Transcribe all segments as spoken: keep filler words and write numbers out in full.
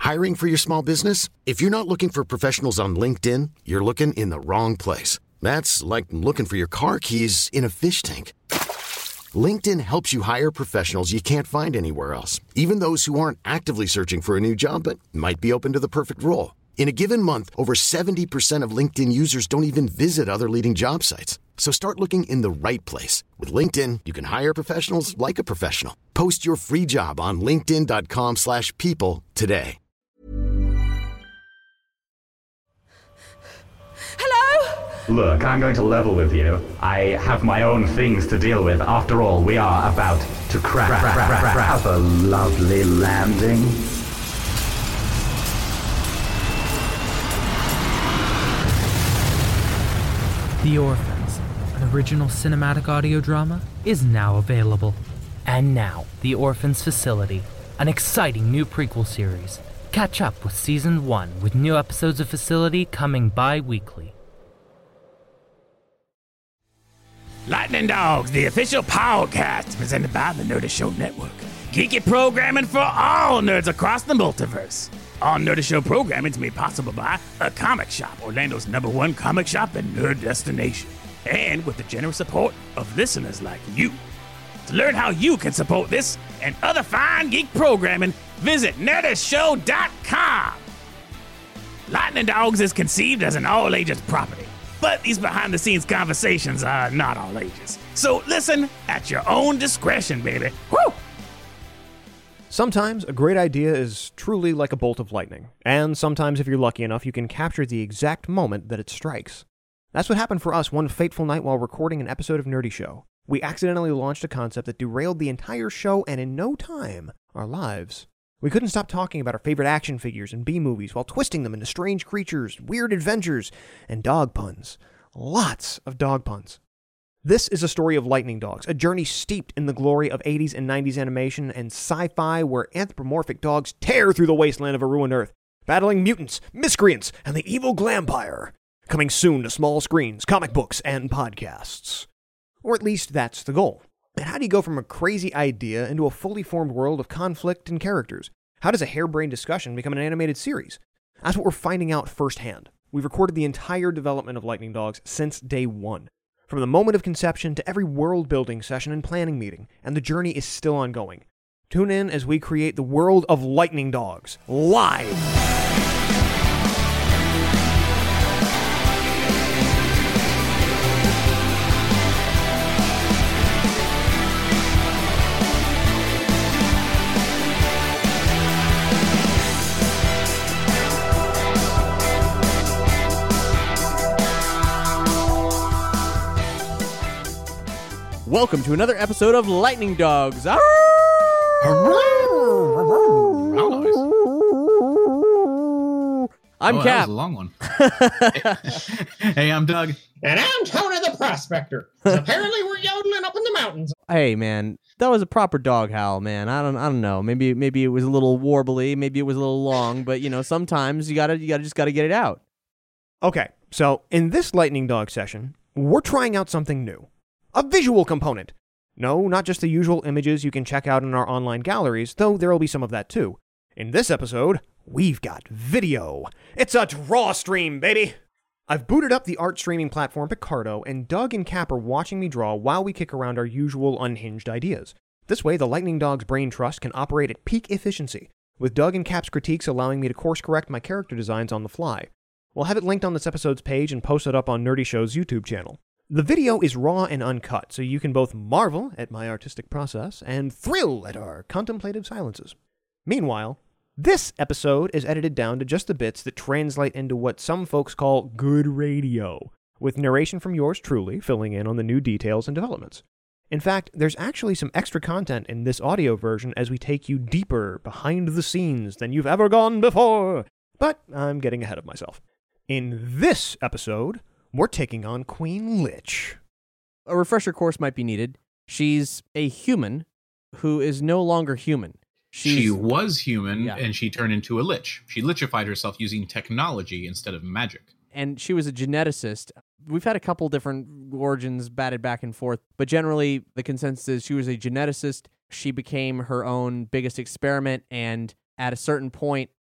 Hiring for your small business? If you're not looking for professionals on LinkedIn, you're looking in the wrong place. That's like looking for your car keys in a fish tank. LinkedIn helps you hire professionals you can't find anywhere else, even those who aren't actively searching for a new job but might be open to the perfect role. In a given month, over seventy percent of LinkedIn users don't even visit other leading job sites. So start looking in the right place. With LinkedIn, you can hire professionals like a professional. Post your free job on linkedin.com slash people today. Hello? Look, I'm going to level with you. I have my own things to deal with. After all, we are about to crash have a lovely landing. The Orphans, an original cinematic audio drama, is now available. And now, The Orphans Facility, an exciting new prequel series. Catch up with Season one with new episodes of Facility coming bi-weekly. Lightning Dogs, the official podcast presented by the Nerdy Show Network. Geeky programming for all nerds across the multiverse. All Nerdy Show programming is made possible by A Comic Shop, Orlando's number one comic shop and nerd destination. And with the generous support of listeners like you. To learn how you can support this and other fine geek programming, visit nerdy show dot com. Lightning Dogs is conceived as an all-ages property, but these behind-the-scenes conversations are not all ages. So listen at your own discretion, baby. Woo! Sometimes a great idea is truly like a bolt of lightning, and sometimes if you're lucky enough, you can capture the exact moment that it strikes. That's what happened for us one fateful night while recording an episode of Nerdy Show. We accidentally launched a concept that derailed the entire show and in no time, our lives. We couldn't stop talking about our favorite action figures and B-movies while twisting them into strange creatures, weird adventures, and dog puns. Lots of dog puns. This is a story of Lightning Dogs, a journey steeped in the glory of eighties and nineties animation and sci-fi where anthropomorphic dogs tear through the wasteland of a ruined Earth, battling mutants, miscreants, and the evil Glampire. Coming soon to small screens, comic books, and podcasts. Or at least that's the goal. And how do you go from a crazy idea into a fully formed world of conflict and characters? How does a harebrained discussion become an animated series? That's what we're finding out firsthand. We've recorded the entire development of Lightning Dogs since day one. From the moment of conception to every world-building session and planning meeting, and the journey is still ongoing. Tune in as we create the world of Lightning Dogs, live! Welcome to another episode of Lightning Dogs. I'm oh, Cap. That was a long one. Hey, I'm Doug. And I'm Tony the Prospector. Apparently we're yodeling up in the mountains. Hey, man, that was a proper dog howl, man. I don't, I don't know. Maybe, maybe it was a little warbly. Maybe it was a little long. But you know, sometimes you gotta, you gotta just gotta get it out. Okay, so in this Lightning Dog session, we're trying out something new. A visual component. No, not just the usual images you can check out in our online galleries, though there will be some of that too. In this episode, we've got video. It's a draw stream, baby! I've booted up the art streaming platform Picarto, and Doug and Cap are watching me draw while we kick around our usual unhinged ideas. This way, the Lightning Dogs Brain Trust can operate at peak efficiency, with Doug and Cap's critiques allowing me to course correct my character designs on the fly. We'll have it linked on this episode's page and posted up on Nerdy Show's YouTube channel. The video is raw and uncut, so you can both marvel at my artistic process and thrill at our contemplative silences. Meanwhile, this episode is edited down to just the bits that translate into what some folks call good radio, with narration from yours truly filling in on the new details and developments. In fact, there's actually some extra content in this audio version as we take you deeper behind the scenes than you've ever gone before. But I'm getting ahead of myself. In this episode, we're taking on Queen Lich. A refresher course might be needed. She's a human who is no longer human. She's, she was human, yeah. and she turned into a lich. She lichified herself using technology instead of magic. And she was a geneticist. We've had a couple different origins batted back and forth, but generally the consensus is she was a geneticist. She became her own biggest experiment, and at a certain point,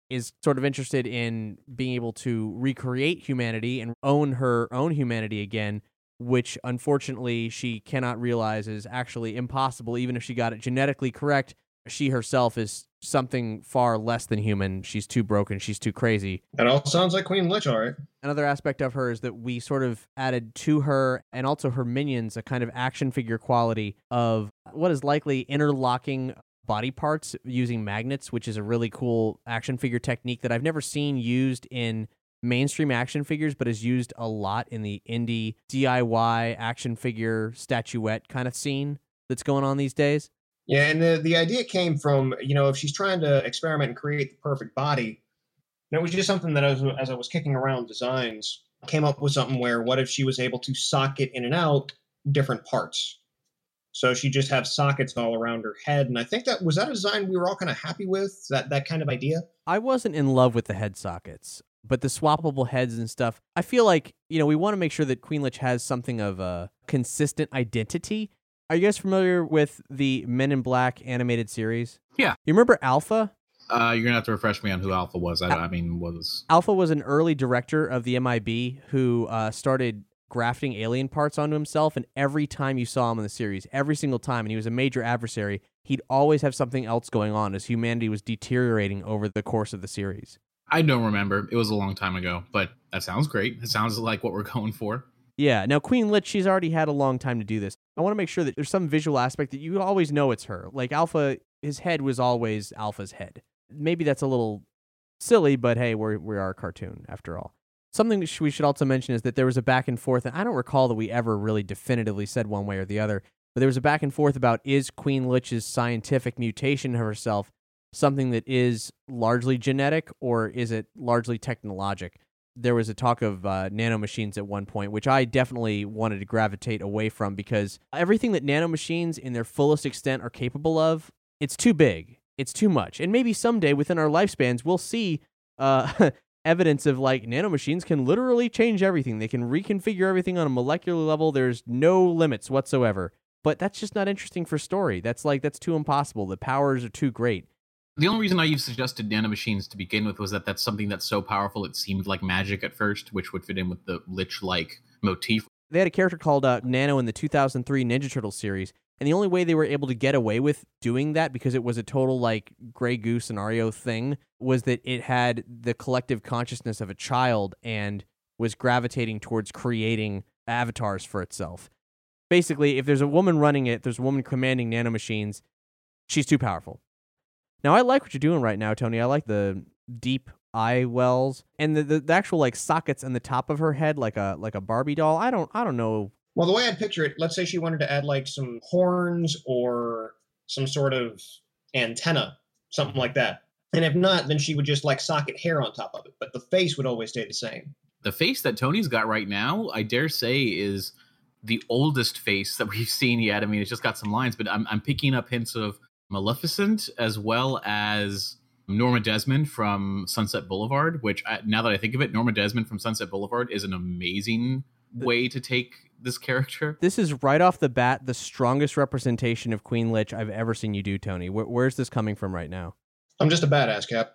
is sort of interested in being able to recreate humanity and own her own humanity again, which unfortunately she cannot realize is actually impossible. Even if she got it genetically correct, she herself is something far less than human. She's too broken. She's too crazy. That all sounds like Queen Lich, all right. Another aspect of her is that we sort of added to her and also her minions a kind of action figure quality of what is likely interlocking body parts using magnets, which is a really cool action figure technique that I've never seen used in mainstream action figures, but is used a lot in the indie D I Y action figure statuette kind of scene that's going on these days. Yeah, and the, the idea came from, you know, if she's trying to experiment and create the perfect body, and it was just something that as, as I was kicking around designs, I came up with something where what if she was able to socket in and out different parts? So she just have sockets all around her head. And I think that was that a design we were all kind of happy with, that, that kind of idea? I wasn't in love with the head sockets, but the swappable heads and stuff, I feel like, you know, we want to make sure that Queen Lich has something of a consistent identity. Are you guys familiar with the Men in Black animated series? Yeah. You remember Alpha? Uh, you're going to have to refresh me on who Alpha was. I, I mean, was... Alpha was an early director of the M I B who uh, started grafting alien parts onto himself, and every time you saw him in the series, every single time, and he was a major adversary, he'd always have something else going on as humanity was deteriorating over the course of the series. I don't remember. It was a long time ago, but that sounds great. It sounds like what we're going for. Yeah, now Queen Lich, she's already had a long time to do this. I want to make sure that there's some visual aspect that you always know it's her. Like Alpha, his head was always Alpha's head. Maybe that's a little silly, but hey, we're, we are a cartoon after all. Something that we should also mention is that there was a back and forth, and I don't recall that we ever really definitively said one way or the other, but there was a back and forth about is Queen Lich's scientific mutation of herself something that is largely genetic or is it largely technologic? There was a talk of uh, nanomachines at one point, which I definitely wanted to gravitate away from because everything that nanomachines in their fullest extent are capable of, it's too big. It's too much. And maybe someday within our lifespans, we'll see uh, evidence of like nanomachines can literally change everything. They can reconfigure everything on a molecular level. There's no limits whatsoever. But that's just not interesting for story. That's like, that's too impossible. The powers are too great. The only reason I even suggested nanomachines to begin with was that that's something that's so powerful it seemed like magic at first, which would fit in with the Lich-like motif. They had a character called uh, Nano in the two thousand three Ninja Turtles series, and the only way they were able to get away with doing that, because it was a total like Grey Goose scenario thing, was that it had the collective consciousness of a child and was gravitating towards creating avatars for itself. Basically, if there's a woman running it, there's a woman commanding nanomachines, she's too powerful. Now, I like what you're doing right now, Tony. I like the deep eye wells and the, the, the actual like sockets on the top of her head, like a like a Barbie doll. I don't I don't know. Well, the way I'd picture it, let's say she wanted to add like some horns or some sort of antenna, something like that. And if not, then she would just like socket hair on top of it. But the face would always stay the same. The face that Tony's got right now, I dare say, is the oldest face that we've seen yet. I mean, it's just got some lines, but I'm I'm picking up hints of Maleficent as well as Norma Desmond from Sunset Boulevard, which I, now that I think of it, Norma Desmond from Sunset Boulevard is an amazing way to take this character. This is right off the bat the strongest representation of Queen Lich I've ever seen you do, Tony. Where, where's this coming from right now? I'm just a badass, Cap.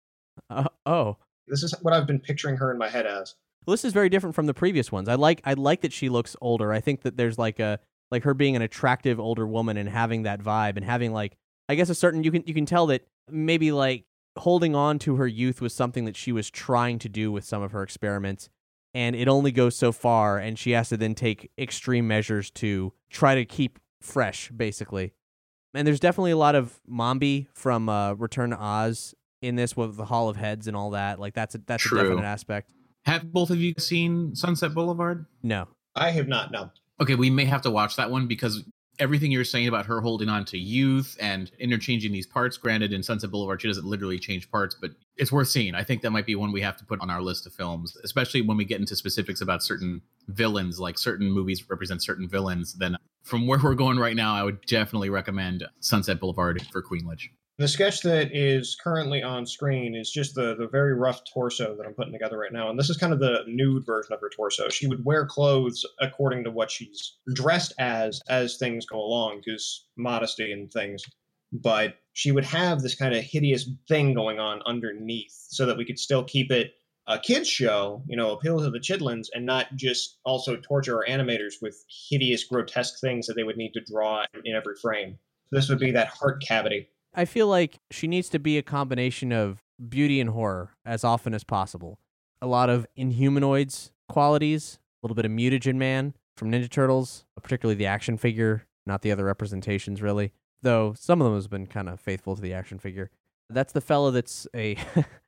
Uh, oh. This is what I've been picturing her in my head as. Well, this is very different from the previous ones. I like I like that she looks older. I think that there's like a like her being an attractive older woman and having that vibe and having like I guess a certain you can you can tell that maybe like holding on to her youth was something that she was trying to do with some of her experiments, and it only goes so far, and she has to then take extreme measures to try to keep fresh, basically. And there's definitely a lot of Mombi from uh, Return to Oz in this with the Hall of Heads and all that. Like that's a, that's True. a definite aspect. Have both of you seen Sunset Boulevard? No. I have not, no. Okay, we may have to watch that one because everything you're saying about her holding on to youth and interchanging these parts, granted in Sunset Boulevard, she doesn't literally change parts, but it's worth seeing. I think that might be one we have to put on our list of films, especially when we get into specifics about certain villains, like certain movies represent certain villains. Then from where we're going right now, I would definitely recommend Sunset Boulevard for Queen Lich. The sketch that is currently on screen is just the, the very rough torso that I'm putting together right now. And this is kind of the nude version of her torso. She would wear clothes according to what she's dressed as, as things go along, because modesty and things. but she would have this kind of hideous thing going on underneath so that we could still keep it a kid's show, you know, appeal to the chidlins, and not just also torture our animators with hideous, grotesque things that they would need to draw in every frame. This would be that heart cavity. I feel like she needs to be a combination of beauty and horror as often as possible. A lot of Inhumanoids qualities, a little bit of Mutagen Man from Ninja Turtles, particularly the action figure, not the other representations really, though some of them has been kind of faithful to the action figure. That's the fella that's a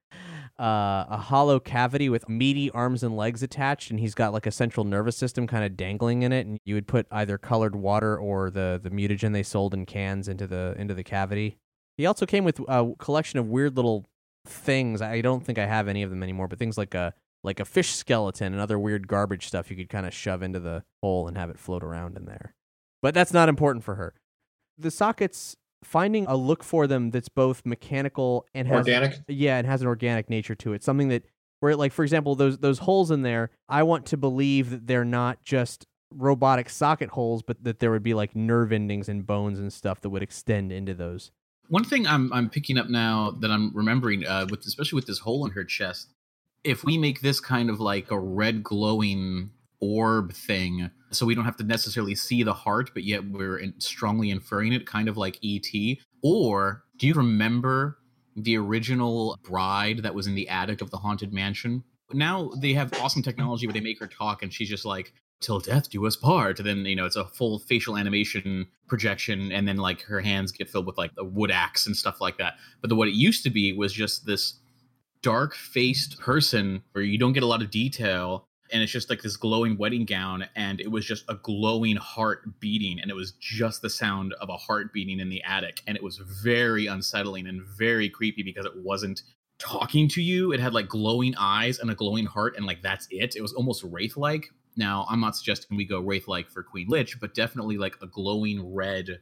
uh, a hollow cavity with meaty arms and legs attached, and he's got like a central nervous system kind of dangling in it, and you would put either colored water or the, the mutagen they sold in cans into the into the cavity. He also came with a collection of weird little things. I don't think I have any of them anymore, but things like a like a fish skeleton and other weird garbage stuff you could kind of shove into the hole and have it float around in there. But that's not important for her. The sockets, finding a look for them that's both mechanical and has organic. Yeah, and has an organic nature to it. Something that where, like, for example, those those holes in there, I want to believe that they're not just robotic socket holes, but that there would be like nerve endings and bones and stuff that would extend into those. One thing I'm I'm picking up now that I'm remembering, uh, with especially with this hole in her chest, if we make this kind of like a red glowing orb thing, so we don't have to necessarily see the heart, but yet we're in, strongly inferring it, kind of like E T. Or do you remember the original bride that was in the attic of the Haunted Mansion? Now they have awesome technology where they make her talk and she's just like, "Till death do us part." And then, you know, it's a full facial animation projection, and then like her hands get filled with like a wood axe and stuff like that. But the, what it used to be was just this dark faced person where you don't get a lot of detail, and it's just like this glowing wedding gown, and it was just a glowing heart beating, and it was just the sound of a heart beating in the attic, and it was very unsettling and very creepy because it wasn't talking to you. It had like glowing eyes and a glowing heart, and like that's it. It was almost Wraith-like. Now, I'm not suggesting we go Wraith-like for Queen Lich, but definitely like a glowing red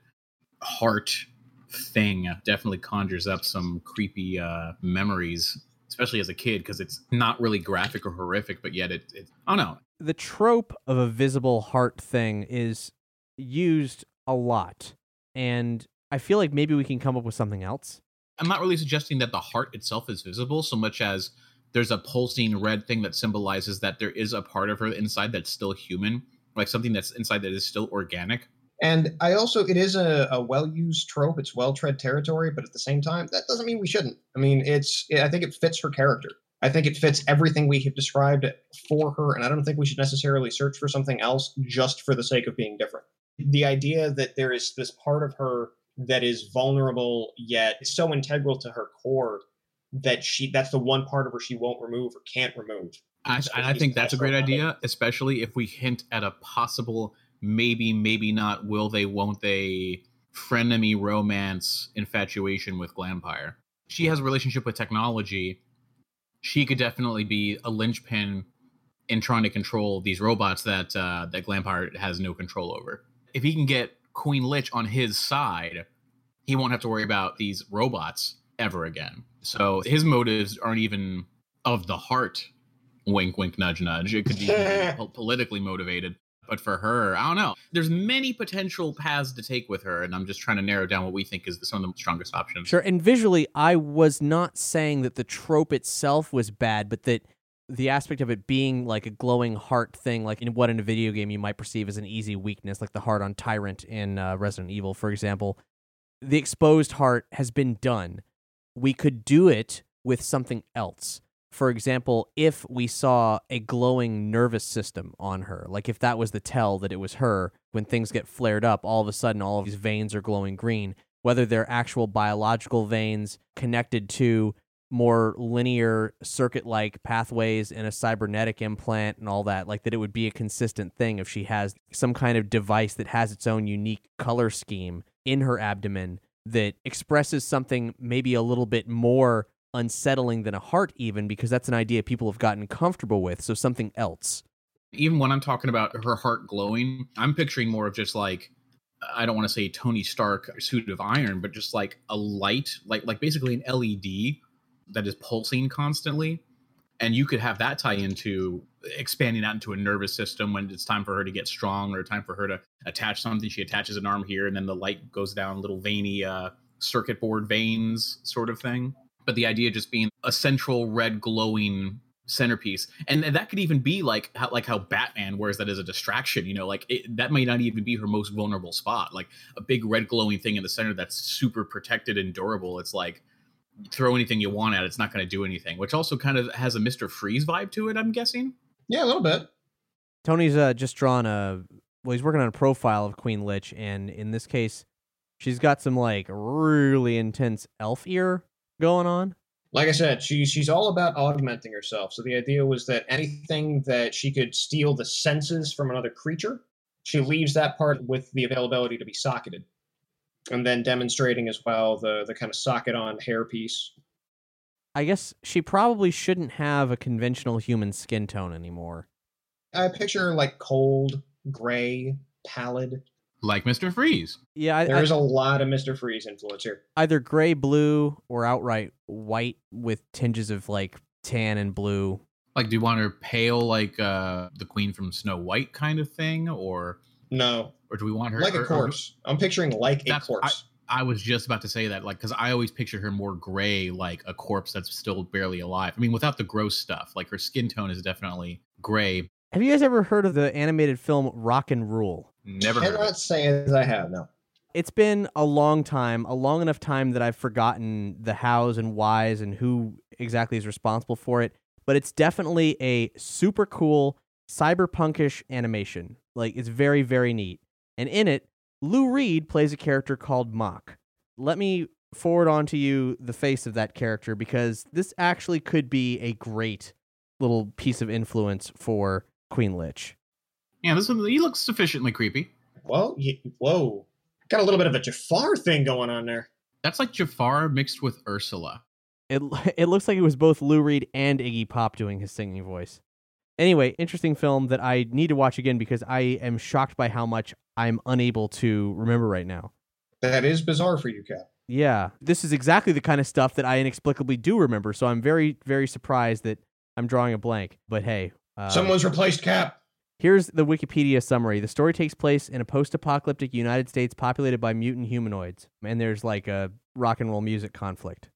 heart thing definitely conjures up some creepy uh, memories, especially as a kid, because it's not really graphic or horrific, but yet it, it, I don't know. The trope of a visible heart thing is used a lot, and I feel like maybe we can come up with something else. I'm not really suggesting that the heart itself is visible so much as there's a pulsing red thing that symbolizes that there is a part of her inside that's still human, like something that's inside that is still organic. And I also, it is a, a well-used trope. It's well-tread territory, but at the same time, that doesn't mean we shouldn't. I mean, it's, I think it fits her character. I think it fits everything we have described for her, and I don't think we should necessarily search for something else just for the sake of being different. The idea that there is this part of her that is vulnerable, yet it's so integral to her core that she that's the one part of her she won't remove or can't remove. I, I think that's a great idea, especially if we hint at a possible maybe, maybe not, will they, won't they, frenemy romance infatuation with Glampire. She has a relationship with technology. She could definitely be a linchpin in trying to control these robots that uh, that Glampire has no control over. If he can get Queen Lich on his side, he won't have to worry about these robots ever again. So his motives aren't even of the heart. Wink, wink, nudge, nudge. It could be politically motivated. But for her, I don't know. There's many potential paths to take with her, and I'm just trying to narrow down what we think is some of the strongest options. Sure, and visually, I was not saying that the trope itself was bad, but that the aspect of it being like a glowing heart thing, like in what in a video game you might perceive as an easy weakness, like the heart on Tyrant in uh, Resident Evil, for example. The exposed heart has been done. We could do it with something else. For example, if we saw a glowing nervous system on her, like if that was the tell that it was her, when things get flared up, all of a sudden all of these veins are glowing green, whether they're actual biological veins connected to more linear circuit-like pathways in a cybernetic implant and all that, like that it would be a consistent thing if she has some kind of device that has its own unique color scheme in her abdomen that expresses something maybe a little bit more unsettling than a heart even, because that's an idea people have gotten comfortable with, so something else. Even when I'm talking about her heart glowing, I'm picturing more of just like, I don't want to say Tony Stark suit of iron, but just like a light, like like basically an L E D that is pulsing constantly. And you could have that tie into expanding out into a nervous system when it's time for her to get strong or time for her to attach something. She attaches an arm here and then the light goes down, little veiny uh, circuit board veins sort of thing. But the idea just being a central red glowing centerpiece, and that could even be like how like how Batman wears that as a distraction, you know, like it, that might not even be her most vulnerable spot, like a big red glowing thing in the center that's super protected and durable. It's like throw anything you want at it, it's not going to do anything, which also kind of has a Mister Freeze vibe to it, I'm guessing. Yeah, a little bit. Tony's uh, just drawn a well he's working on a profile of Queen Lich, and in this case she's got some like really intense elf ear going on. Like I said, she's she's all about augmenting herself. So the idea was that anything that she could steal the senses from another creature, she leaves that part with the availability to be socketed. And then demonstrating as well the, the kind of socket-on hairpiece. I guess she probably shouldn't have a conventional human skin tone anymore. I picture her like cold, gray, pallid. Like Mister Freeze. Yeah, I, There's I, a lot of Mister Freeze influence here. either gray, blue, or outright white with tinges of like tan and blue. Like, do you want her pale like uh, the Queen from Snow White kind of thing, or No. or do we want her Like or, a corpse. I'm picturing like a That's- corpse. I was just about to say that, like, because I always picture her more gray, like a corpse that's still barely alive. I mean, without the gross stuff, like her skin tone is definitely gray. Have you guys ever heard of the animated film Rock and Rule? Never heard of Cannot it. say as I have, no. It's been a long time, a long enough time that I've forgotten the hows and whys and who exactly is responsible for it. But it's definitely a super cool cyberpunkish animation. Like, it's very, very neat. And in it, Lou Reed plays a character called Mock. Let me forward on to you the face of that character, because this actually could be a great little piece of influence for Queen Lich. Yeah, this one, he looks sufficiently creepy. Well, y- whoa. Got a little bit of a Jafar thing going on there. That's like Jafar mixed with Ursula. It it looks like it was both Lou Reed and Iggy Pop doing his singing voice. Anyway, interesting film that I need to watch again because I am shocked by how much I'm unable to remember right now. That is bizarre for you, Cap. Yeah, this is exactly the kind of stuff that I inexplicably do remember, so I'm very, very surprised that I'm drawing a blank. But hey. Uh, Someone's replaced Cap. Here's the Wikipedia summary. The story takes place in a post-apocalyptic United States populated by mutant humanoids, and there's like a rock and roll music conflict.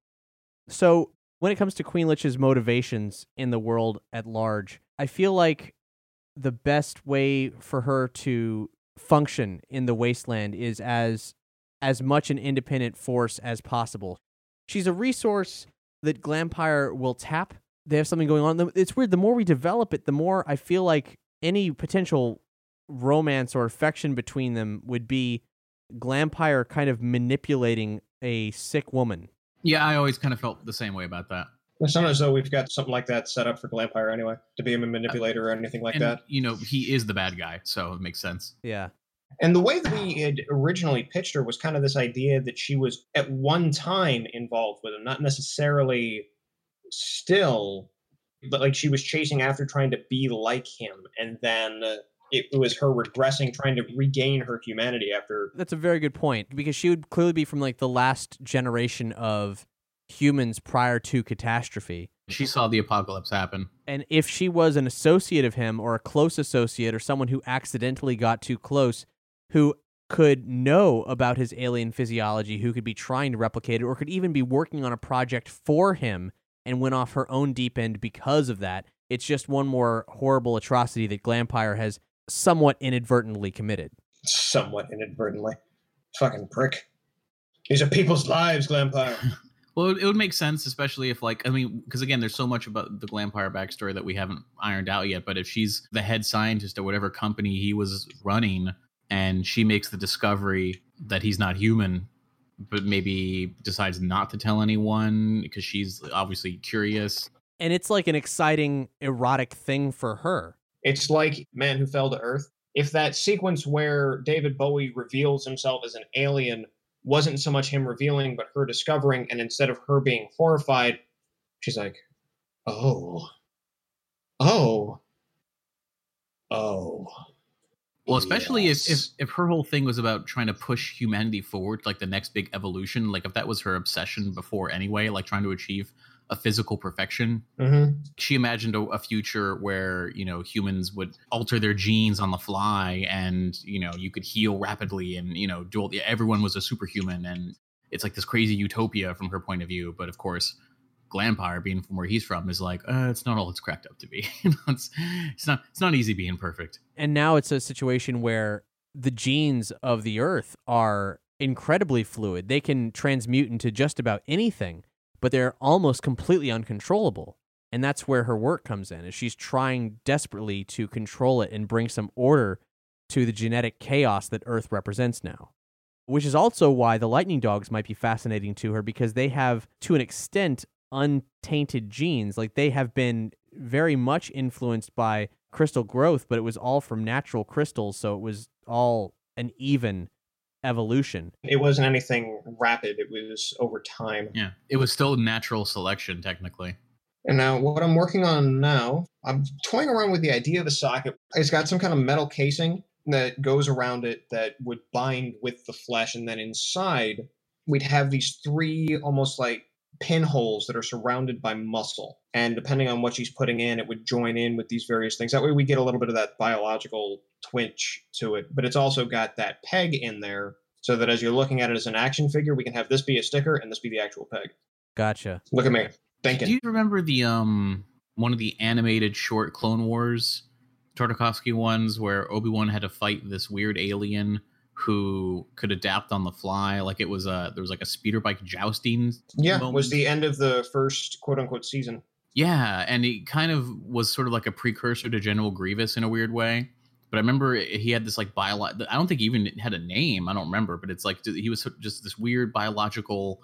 So when it comes to Queen Lich's motivations in the world at large, I feel like the best way for her to function in the wasteland is as as much an independent force as possible. She's a resource that Glampire will tap. They have something going on. It's weird. The more we develop it, the more I feel like any potential romance or affection between them would be Glampire kind of manipulating a sick woman. Yeah, I always kind of felt the same way about that. It's not as though we've got something like that set up for Glampire anyway, to be a manipulator or anything like and, that. you know, he is the bad guy, so it makes sense. Yeah. And the way that we had originally pitched her was kind of this idea that she was at one time involved with him, not necessarily still, but like she was chasing after trying to be like him. And then uh, it, it was her regressing, trying to regain her humanity after. That's a very good point, because she would clearly be from like the last generation of humans prior to catastrophe. She saw the apocalypse happen. And if she was an associate of him or a close associate or someone who accidentally got too close, who could know about his alien physiology, who could be trying to replicate it, or could even be working on a project for him and went off her own deep end because of that, it's just one more horrible atrocity that Glampire has somewhat inadvertently committed. Somewhat inadvertently. Fucking prick. These are people's lives, Glampire. Well, it would make sense, especially if, like, I mean, because again, there's so much about the Glampire backstory that we haven't ironed out yet. But if she's the head scientist at whatever company he was running, and she makes the discovery that he's not human, but maybe decides not to tell anyone because she's obviously curious. And it's like an exciting, erotic thing for her. It's like Man Who Fell to Earth. If that sequence where David Bowie reveals himself as an alien wasn't so much him revealing, but her discovering, and instead of her being horrified, she's like, oh, oh, oh. Well, especially yes. if, if if her whole thing was about trying to push humanity forward, like the next big evolution, like if that was her obsession before anyway, like trying to achieve a physical perfection. Mm-hmm. She imagined a, a future where, you know, humans would alter their genes on the fly and, you know, you could heal rapidly and, you know, do all the, everyone was a superhuman. And it's like this crazy utopia from her point of view. But of course, Glampire, being from where he's from, is like, uh, it's not all it's cracked up to be. it's, it's not it's not easy being perfect. And now it's a situation where the genes of the Earth are incredibly fluid. They can transmute into just about anything, but they're almost completely uncontrollable. And that's where her work comes in, is she's trying desperately to control it and bring some order to the genetic chaos that Earth represents now. Which is also why the lightning dogs might be fascinating to her, because they have, to an extent, untainted genes. Like, they have been very much influenced by crystal growth, but it was all from natural crystals, so it was all an even evolution. It wasn't anything rapid. It was over time. Yeah, it was still natural selection, technically. And now what I'm working on now, I'm toying around with the idea of a socket. It's got some kind of metal casing that goes around it that would bind with the flesh, and then inside we'd have these three almost like pinholes that are surrounded by muscle. And depending on what she's putting in, it would join in with these various things. That way we get a little bit of that biological twinge to it. But it's also got that peg in there so that as you're looking at it as an action figure, we can have this be a sticker and this be the actual peg. Gotcha. Look at me thinking. Do you remember the um one of the animated short Clone Wars Tartakovsky ones where Obi-Wan had to fight this weird alien who could adapt on the fly? Like, it was a there was like a speeder bike jousting. Yeah, moment. Was the end of the first quote unquote season. Yeah, and he kind of was sort of like a precursor to General Grievous in a weird way. But I remember he had this like bio. I don't think he even had a name. I don't remember, but it's like he was just this weird biological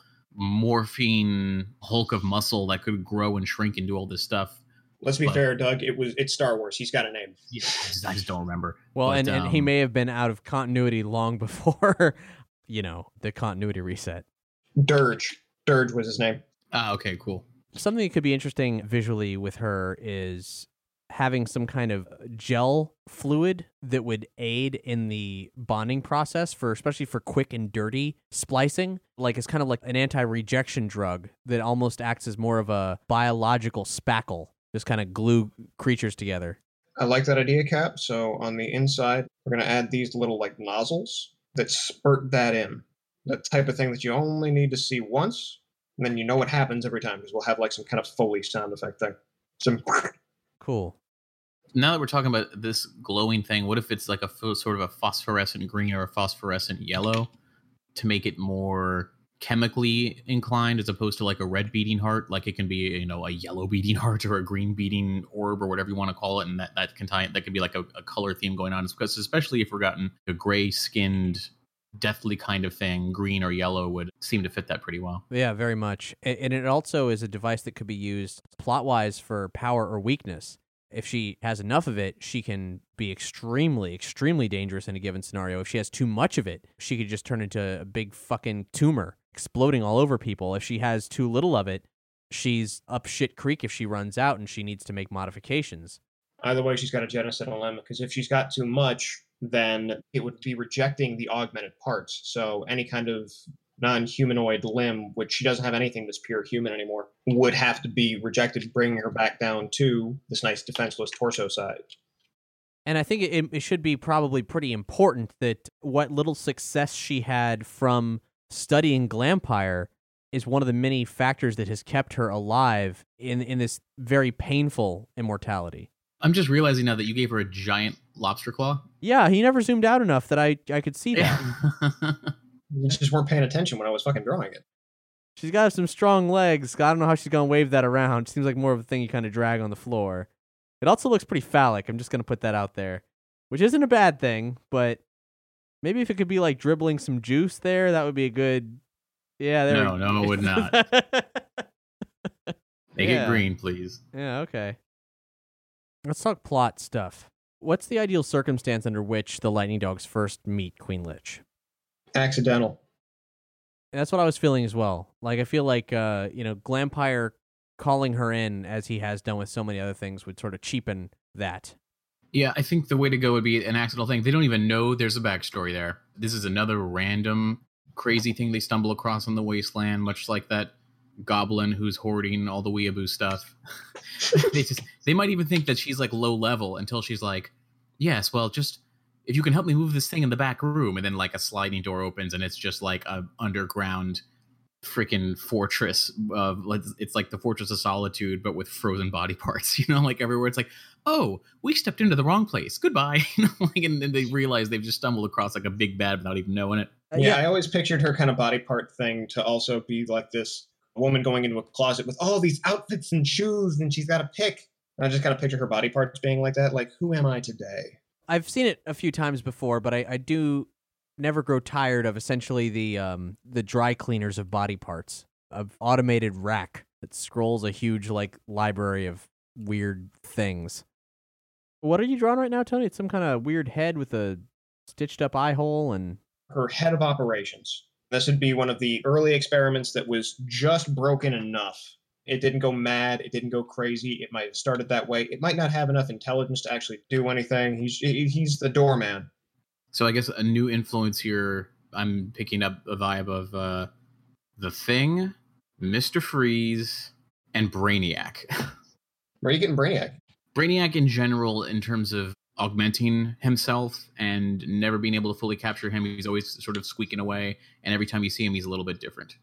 morphine hulk of muscle that could grow and shrink and do all this stuff. Let's be but, fair, Doug. It was it's Star Wars. He's got a name. Yeah, I just, I just don't remember. Well, but, and, um, and he may have been out of continuity long before, you know, the continuity reset. Dirge. Dirge was his name. Ah, okay, cool. Something that could be interesting visually with her is having some kind of gel fluid that would aid in the bonding process, for especially for quick and dirty splicing. Like, it's kind of like an anti-rejection drug that almost acts as more of a biological spackle, just kind of glue creatures together. I like that idea, Cap. So on the inside, we're going to add these little like nozzles that spurt that in. That type of thing that you only need to see once, and then you know what happens every time, because we'll have like some kind of Foley sound effect thing. Some Cool. Now that we're talking about this glowing thing, what if it's like a f- sort of a phosphorescent green or a phosphorescent yellow to make it more chemically inclined, as opposed to like a red beating heart? Like, it can be, you know, a yellow beating heart or a green beating orb or whatever you want to call it, and that that can tie, that could be like a, a color theme going on. Because especially if we're gotten a gray skinned, deathly kind of thing, green or yellow would seem to fit that pretty well. Yeah, very much. And, and it also is a device that could be used plot wise for power or weakness. If she has enough of it, she can be extremely, extremely dangerous in a given scenario. If she has too much of it, she could just turn into a big fucking tumor, exploding all over people. If she has too little of it, she's up shit creek if she runs out and she needs to make modifications. Either way, she's got a genocide dilemma, because if she's got too much, then it would be rejecting the augmented parts. So any kind of non-humanoid limb, which she doesn't have anything that's pure human anymore, would have to be rejected, bringing her back down to this nice defenseless torso side. And I think it, it should be probably pretty important that what little success she had from studying Glampire is one of the many factors that has kept her alive in, in this very painful immortality. I'm just realizing now that you gave her a giant lobster claw. Yeah, he never zoomed out enough that I, I could see that. You just weren't paying attention when I was fucking drawing it. She's got some strong legs. I don't know how she's going to wave that around. Seems like more of a thing you kind of drag on the floor. It also looks pretty phallic. I'm just going to put that out there, which isn't a bad thing, but maybe if it could be like dribbling some juice there, that would be a good... Yeah, there No, we... no, it would not. Make Yeah. it green, please. Yeah, okay. Let's talk plot stuff. What's the ideal circumstance under which the Lightning Dogs first meet Queen Lich? Accidental. And that's what I was feeling as well. Like, I feel like, uh, you know, Glampire calling her in, as he has done with so many other things, would sort of cheapen that. Yeah, I think the way to go would be an accidental thing. They don't even know there's a backstory there. This is another random, crazy thing they stumble across on the wasteland, much like that goblin who's hoarding all the weeaboo stuff. they just they might even think that she's like low level until she's like, yes, well, just if you can help me move this thing in the back room, and then like a sliding door opens and it's just like a underground freaking fortress of like it's like the Fortress of Solitude but with frozen body parts, you know, like everywhere it's like, oh, we stepped into the wrong place, goodbye. You know, like, and then they realize they've just stumbled across like a big bad without even knowing it. Uh, yeah, I always pictured her kind of body part thing to also be like this woman going into a closet with all these outfits and shoes, and she's got to pick. And I just kind of picture her body parts being like that, like, who am I today? I've seen it a few times before, but I, I do never grow tired of essentially the um the dry cleaners of body parts, of automated rack that scrolls a huge like library of weird things. What are you drawing right now, Tony? It's some kind of weird head with a stitched up eye hole and her head of operations. This would be one of the early experiments that was just broken enough. It didn't go mad. It didn't go crazy. It might have started that way. It might not have enough intelligence to actually do anything. He's he's the doorman. So I guess a new influence here, I'm picking up a vibe of uh, The Thing, Mister Freeze, and Brainiac. Where are you getting Brainiac? Brainiac in general, in terms of augmenting himself and never being able to fully capture him. He's always sort of squeaking away, and every time you see him, he's a little bit different.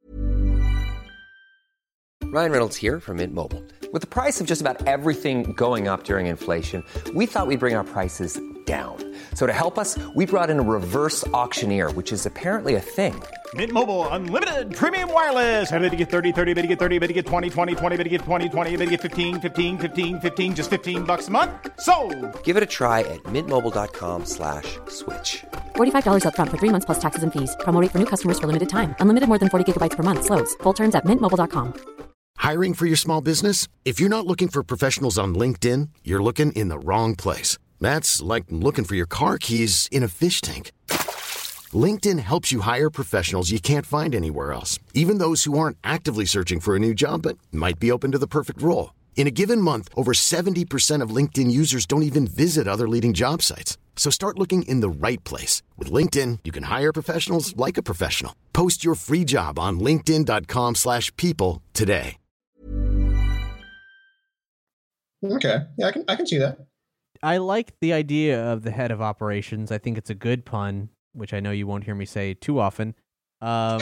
Ryan Reynolds here from Mint Mobile. With the price of just about everything going up during inflation, we thought we'd bring our prices down. So to help us, we brought in a reverse auctioneer, which is apparently a thing. Mint Mobile Unlimited Premium Wireless. How to get thirty, thirty, bit to get thirty, bit to get twenty, twenty, twenty, bit to get twenty, twenty, bit to get fifteen, fifteen, fifteen, fifteen, just fifteen bucks a month? Sold! Give it a try at mintmobile.com slash switch. forty-five dollars up front for three months plus taxes and fees. Promo rate for new customers for limited time. Unlimited more than forty gigabytes per month. Slows full terms at mint mobile dot com. Hiring for your small business? If you're not looking for professionals on LinkedIn, you're looking in the wrong place. That's like looking for your car keys in a fish tank. LinkedIn helps you hire professionals you can't find anywhere else, even those who aren't actively searching for a new job but might be open to the perfect role. In a given month, over seventy percent of LinkedIn users don't even visit other leading job sites. So start looking in the right place. With LinkedIn, you can hire professionals like a professional. Post your free job on linkedin.com slash people today. Okay. Yeah, I can I can see that. I like the idea of the head of operations. I think it's a good pun, which I know you won't hear me say too often. Um,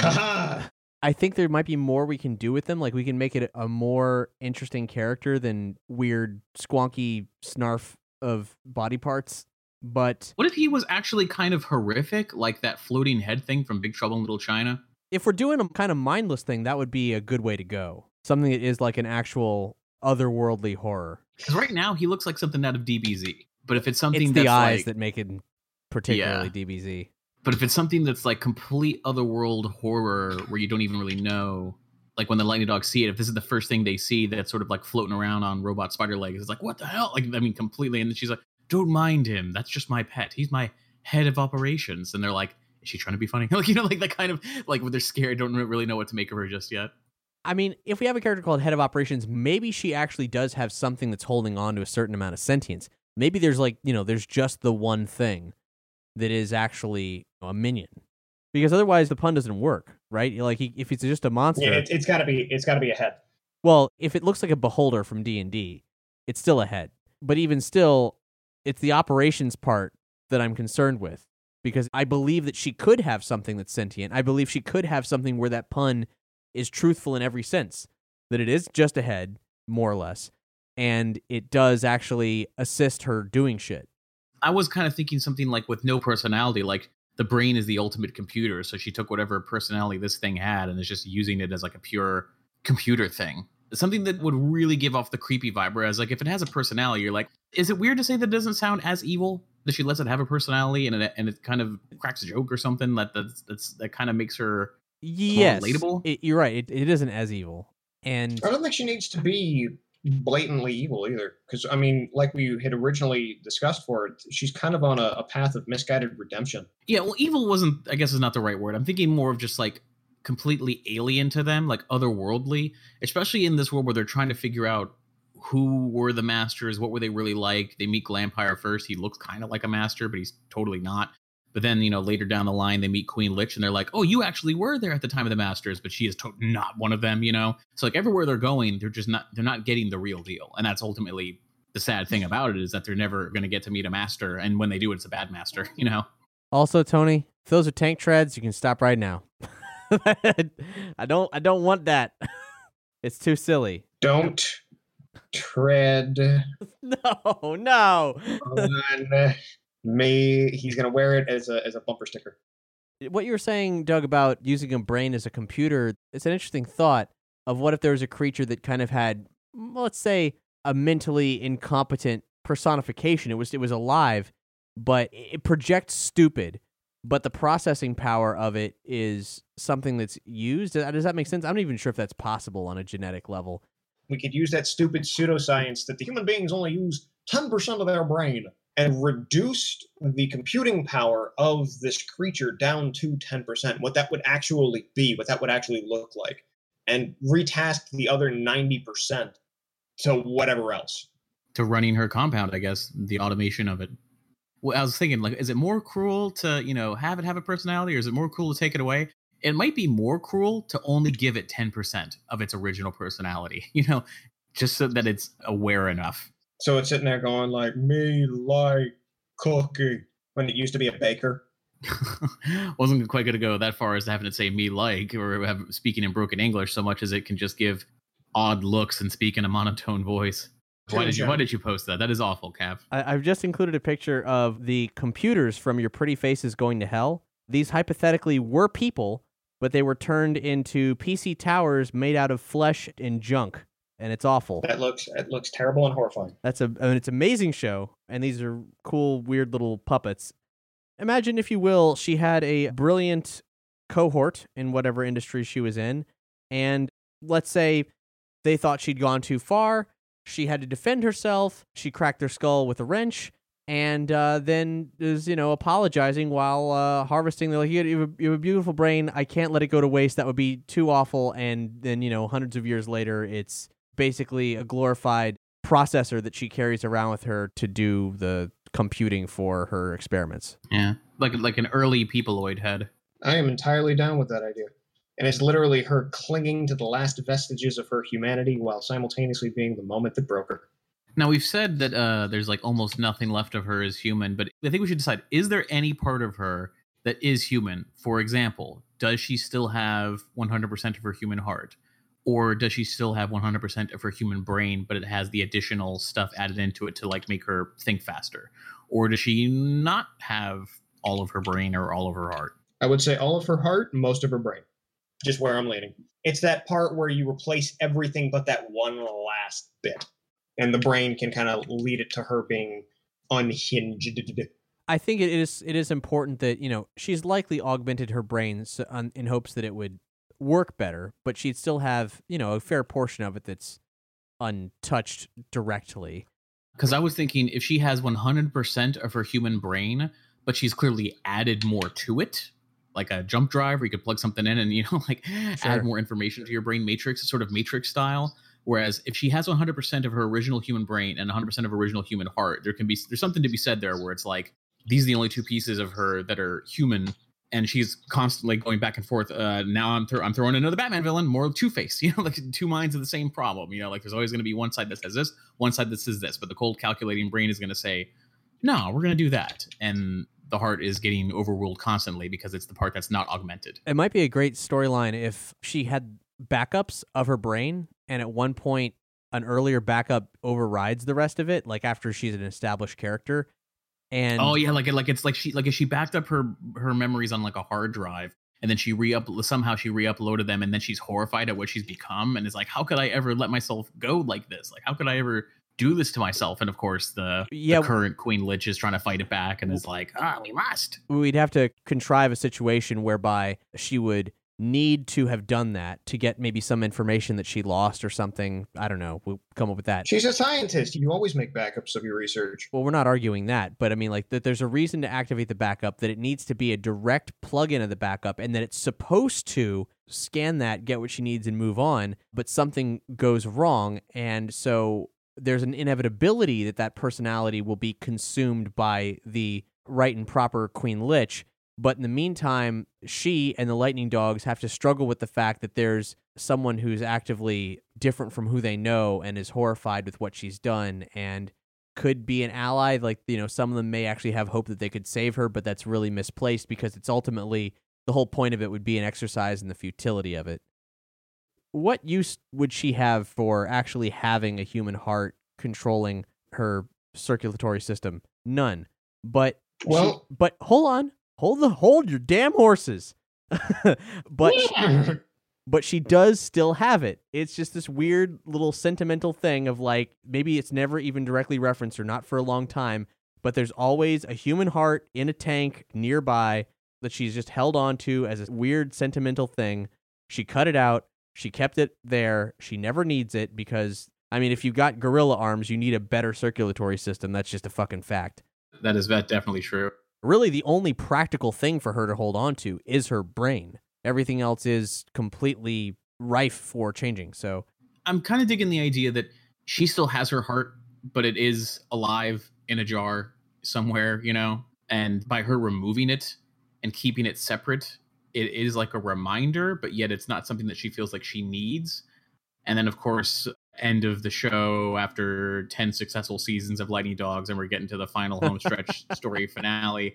I think there might be more we can do with them. Like we can make it a more interesting character than weird, squonky snarf of body parts. But what if he was actually kind of horrific, like that floating head thing from Big Trouble in Little China? If we're doing a kind of mindless thing, that would be a good way to go. Something that is like an actual otherworldly horror. Because right now he looks like something out of D B Z. But if it's something it's that's the eyes like, that make it particularly yeah. D B Z. But if it's something that's like complete otherworld horror where you don't even really know, like when the Lightning Dogs see it, if this is the first thing they see that's sort of like floating around on robot spider legs, it's like, what the hell? Like, I mean, completely. And then she's like, don't mind him. That's just my pet. He's my head of operations. And they're like, is she trying to be funny? Like, you know, like that kind of like when they're scared, don't really know what to make of her just yet. I mean, if we have a character called Head of Operations, maybe she actually does have something that's holding on to a certain amount of sentience. Maybe there's like, you know, there's just the one thing that is actually a minion. Because otherwise the pun doesn't work, right? Like he, if it's just a monster. Yeah, it, it's got to be it's got to be a head. Well, if it looks like a beholder from D and D, it's still a head. But even still, it's the operations part that I'm concerned with. Because I believe that she could have something that's sentient. I believe she could have something where that pun is truthful in every sense, that it is just a head, more or less, and it does actually assist her doing shit. I was kind of thinking something like with no personality, like the brain is the ultimate computer, so she took whatever personality this thing had and is just using it as like a pure computer thing. Something that would really give off the creepy vibe, whereas like if it has a personality, you're like, is it weird to say that it doesn't sound as evil? That she lets it have a personality and it, and it kind of cracks a joke or something that that's, that's that kind of makes her yes, relatable. It, you're right. It, it isn't as evil, and I don't think she needs to be blatantly evil either. Because I mean, like we had originally discussed for it, she's kind of on a, a path of misguided redemption. Yeah, well, evil wasn't. I guess is not the right word. I'm thinking more of just like completely alien to them, like otherworldly. Especially in this world where they're trying to figure out who were the masters, what were they really like. They meet Glampire first. He looks kind of like a master, but he's totally not. But then, you know, later down the line, they meet Queen Lich, and they're like, oh, you actually were there at the time of the Masters, but she is to- not one of them, you know? So, like, everywhere they're going, they're just not, they're not getting the real deal. And that's ultimately the sad thing about it, is that they're never going to get to meet a master. And when they do, it's a bad master, you know? Also, Tony, if those are tank treads, you can stop right now. I don't I don't want that. It's too silly. Don't tread No, no. on me. He's gonna wear it as a as a bumper sticker. What you were saying, Doug, about using a brain as a computer, it's an interesting thought of what if there was a creature that kind of had, well, let's say, a mentally incompetent personification. It was it was alive, but it projects stupid, but the processing power of it is something that's used. Does that make sense? I'm not even sure if that's possible on a genetic level. We could use that stupid pseudoscience that the human beings only use ten percent of their brain and reduced the computing power of this creature down to ten percent, what that would actually be, what that would actually look like, and retask the other ninety percent to whatever else. To running her compound, I guess, the automation of it. Well, I was thinking, like, is it more cruel to, you know, have it have a personality, or is it more cruel to take it away? It might be more cruel to only give it ten percent of its original personality, you know, just so that it's aware enough. So it's sitting there going like, me like cookie, when it used to be a baker. Wasn't quite going to go that far as having it say me like, or have speaking in broken English so much as it can just give odd looks and speak in a monotone voice. Why did you Why did you post that? That is awful, Cav. I, I've just included a picture of the computers from Your Pretty Faces Going to Hell. These hypothetically were people, but they were turned into P C towers made out of flesh and junk, and it's awful. That looks it looks terrible and horrifying. That's a I mean, it's an amazing show, and these are cool, weird little puppets. Imagine, if you will, she had a brilliant cohort in whatever industry she was in, and let's say they thought she'd gone too far. She had to defend herself. She cracked their skull with a wrench, and uh, then is, you know, apologizing while uh, harvesting. They're like, you have, a, you have a beautiful brain. I can't let it go to waste. That would be too awful. And then, you know, hundreds of years later, it's basically a glorified processor that she carries around with her to do the computing for her experiments. Yeah, like like an early peopleoid head. I am entirely down with that idea. And it's literally her clinging to the last vestiges of her humanity while simultaneously being the moment that broke her. Now, we've said that uh, there's like almost nothing left of her as human, but I think we should decide, is there any part of her that is human? For example, does she still have one hundred percent of her human heart? Or does she still have one hundred percent of her human brain, but it has the additional stuff added into it to like make her think faster? Or does she not have all of her brain or all of her heart? I would say all of her heart, most of her brain. Just where I'm leaning. It's that part where you replace everything but that one last bit. And the brain can kind of lead it to her being unhinged. I think it is it is important that, you know, she's likely augmented her brain in hopes that it would work better, but she'd still have, you know, a fair portion of it that's untouched directly. Because I was thinking, if she has one hundred percent of her human brain, but she's clearly added more to it, like a jump drive where you could plug something in and, you know, like sure. add more information to your brain matrix, sort of matrix style. Whereas if she has one hundred percent of her original human brain and one hundred percent of her original human heart, there can be, there's something to be said there where it's like, these are the only two pieces of her that are human. And she's constantly going back and forth. Uh, now I'm, th- I'm throwing another Batman villain, more Two-Face, you know, like two minds of the same problem. You know, like there's always going to be one side that says this, one side that says this, but the cold calculating brain is going to say, no, we're going to do that. And the heart is getting overruled constantly because it's the part that's not augmented. It might be a great storyline if she had backups of her brain, and at one point an earlier backup overrides the rest of it, like after she's an established character. And oh yeah, like like it's like she like if she backed up her her memories on like a hard drive, and then she re-up somehow she re-uploaded them, and then she's horrified at what she's become, and is like, how could I ever let myself go like this? Like, how could I ever do this to myself? And of course, the, yeah, the current Queen Lich is trying to fight it back, and is like, ah, oh, we must. We'd have to contrive a situation whereby she would need to have done that to get maybe some information that she lost or something. I don't know. We'll come up with that. She's a scientist. You always make backups of your research. Well, we're not arguing that, but I mean, like, that there's a reason to activate the backup, that it needs to be a direct plug-in of the backup, and that it's supposed to scan that, get what she needs, and move on, but something goes wrong, and so there's an inevitability that that personality will be consumed by the right and proper Queen Lich. But in the meantime, she and the Lightning Dogs have to struggle with the fact that there's someone who's actively different from who they know and is horrified with what she's done and could be an ally. Like, you know, some of them may actually have hope that they could save her, but that's really misplaced because it's ultimately the whole point of it would be an exercise in the futility of it. What use would she have for actually having a human heart controlling her circulatory system? None. But Well, she, but hold on, hold the hold your damn horses. but she, but she does still have it. It's just this weird little sentimental thing of like maybe it's never even directly referenced or not for a long time, but there's always a human heart in a tank nearby that she's just held on to as a weird sentimental thing. She cut it out. She kept it there. She never needs it because, I mean, if you've got gorilla arms, you need a better circulatory system. That's just a fucking fact. That is that definitely true. Really, the only practical thing for her to hold on to is her brain. Everything else is completely rife for changing. So I'm kind of digging the idea that she still has her heart, but it is alive in a jar somewhere, you know? And by her removing it and keeping it separate, it is like a reminder, but yet it's not something that she feels like she needs. And then, of course, end of the show after ten successful seasons of Lightning Dogs, and we're getting to the final home stretch story finale.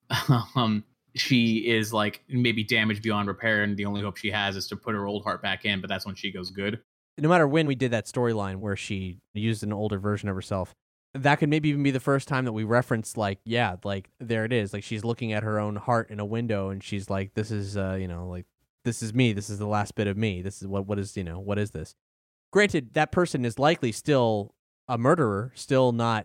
Um, she is like maybe damaged beyond repair, and the only hope she has is to put her old heart back in, but that's when she goes good. No matter when we did that storyline where she used an older version of herself, that could maybe even be the first time that we reference, like, yeah, like, there it is. Like, she's looking at her own heart in a window, and she's like, this is, uh, you know, like, this is me. This is the last bit of me. This is what, what is, you know, what is this? Granted, that person is likely still a murderer, still not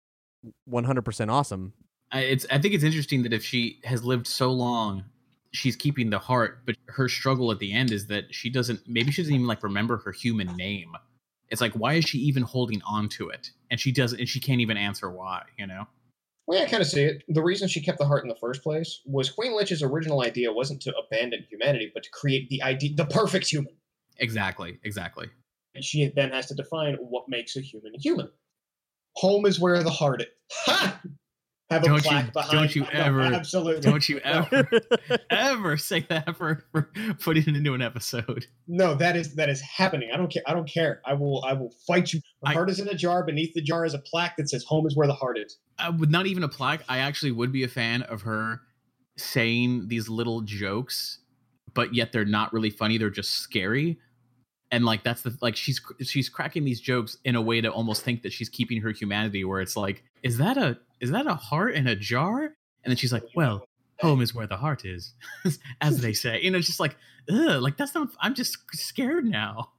one hundred percent awesome. I, it's, I think it's interesting that if she has lived so long, she's keeping the heart, but her struggle at the end is that she doesn't, maybe she doesn't even, like, remember her human name. It's like, why is she even holding on to it? And she doesn't, and she can't even answer why, you know? Well, yeah, I kind of see it. The reason she kept the heart in the first place was Queen Lich's original idea wasn't to abandon humanity, but to create the idea, the perfect human. Exactly, exactly. And she then has to define what makes a human a human. Home is where the heart is. Ha! Have a don't plaque you, behind. Don't you no, ever, absolutely. Don't you ever, ever say that for, for putting it into an episode. No, that is that is happening. I don't care. I don't care. I will. I will fight you. The I, heart is in a jar. Beneath the jar is a plaque that says "Home is where the heart is." I would not even a plaque. I actually would be a fan of her saying these little jokes, but yet they're not really funny. They're just scary. And like that's the like she's she's cracking these jokes in a way to almost think that she's keeping her humanity, where it's like, is that a is that a heart in a jar? And then she's like, well, home is where the heart is, as they say. You know, it's just like, ugh, like that's not. I'm just scared now.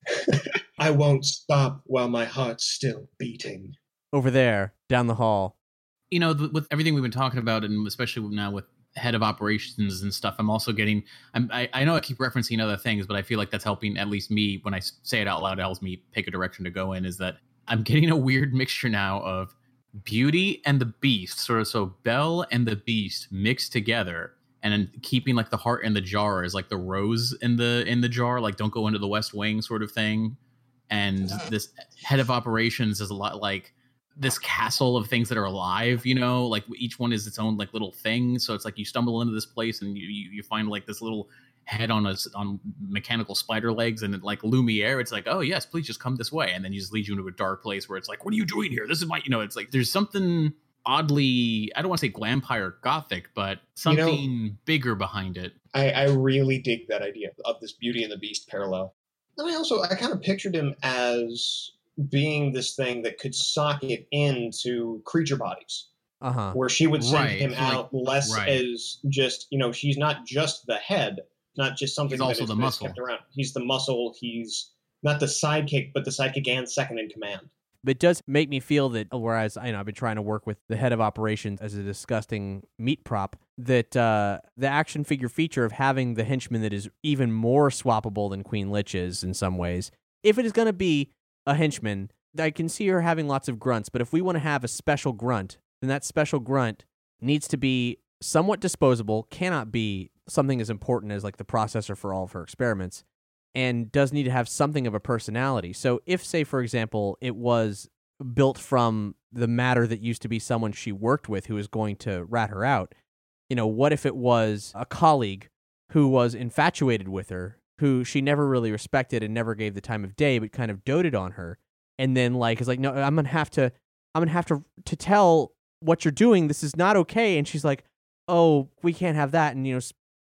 I won't stop while my heart's still beating. Over there, down the hall. You know, th- with everything we've been talking about, and especially now with head of operations and stuff, I'm also getting, I'm, I, I know I keep referencing other things, but I feel like that's helping at least me when I say it out loud, it helps me pick a direction to go in, is that I'm getting a weird mixture now of Beauty and the Beast, sort of, so Belle and the Beast mixed together, and then keeping like the heart in the jar is like the rose in the in the jar, like don't go into the West Wing sort of thing. And this head of operations is a lot like this castle of things that are alive, you know, like each one is its own like little thing. So it's like you stumble into this place and you you, you find like this little head on a on mechanical spider legs, and it, like Lumiere, it's like, oh yes, please just come this way, and then you just lead you into a dark place where it's like, what are you doing here? This is my, you know, it's like there's something oddly, I don't want to say glampire gothic, but something you know, bigger behind it. I, I really dig that idea of this Beauty and the Beast parallel. And I also I kind of pictured him as being this thing that could socket into creature bodies, uh-huh. where she would send right. him like, out less right. as just, you know, she's not just the head, not just something he's that also is, the that is muscle. kept around. He's the muscle. He's not the sidekick, but the sidekick and second in command. But it does make me feel that, whereas I know I've been trying to work with the head of operations as a disgusting meat prop, that uh, the action figure feature of having the henchman that is even more swappable than Queen Lich is in some ways, if it is going to be a henchman, I can see her having lots of grunts, but if we want to have a special grunt, then that special grunt needs to be somewhat disposable, cannot be something as important as like the processor for all of her experiments, and does need to have something of a personality. So if, say, for example, it was built from the matter that used to be someone she worked with who was going to rat her out, you know, what if it was a colleague who was infatuated with her, who she never really respected and never gave the time of day, but kind of doted on her, and then like is like, no, I'm gonna have to, I'm gonna have to to tell what you're doing. This is not okay. And she's like, oh, we can't have that, and you know,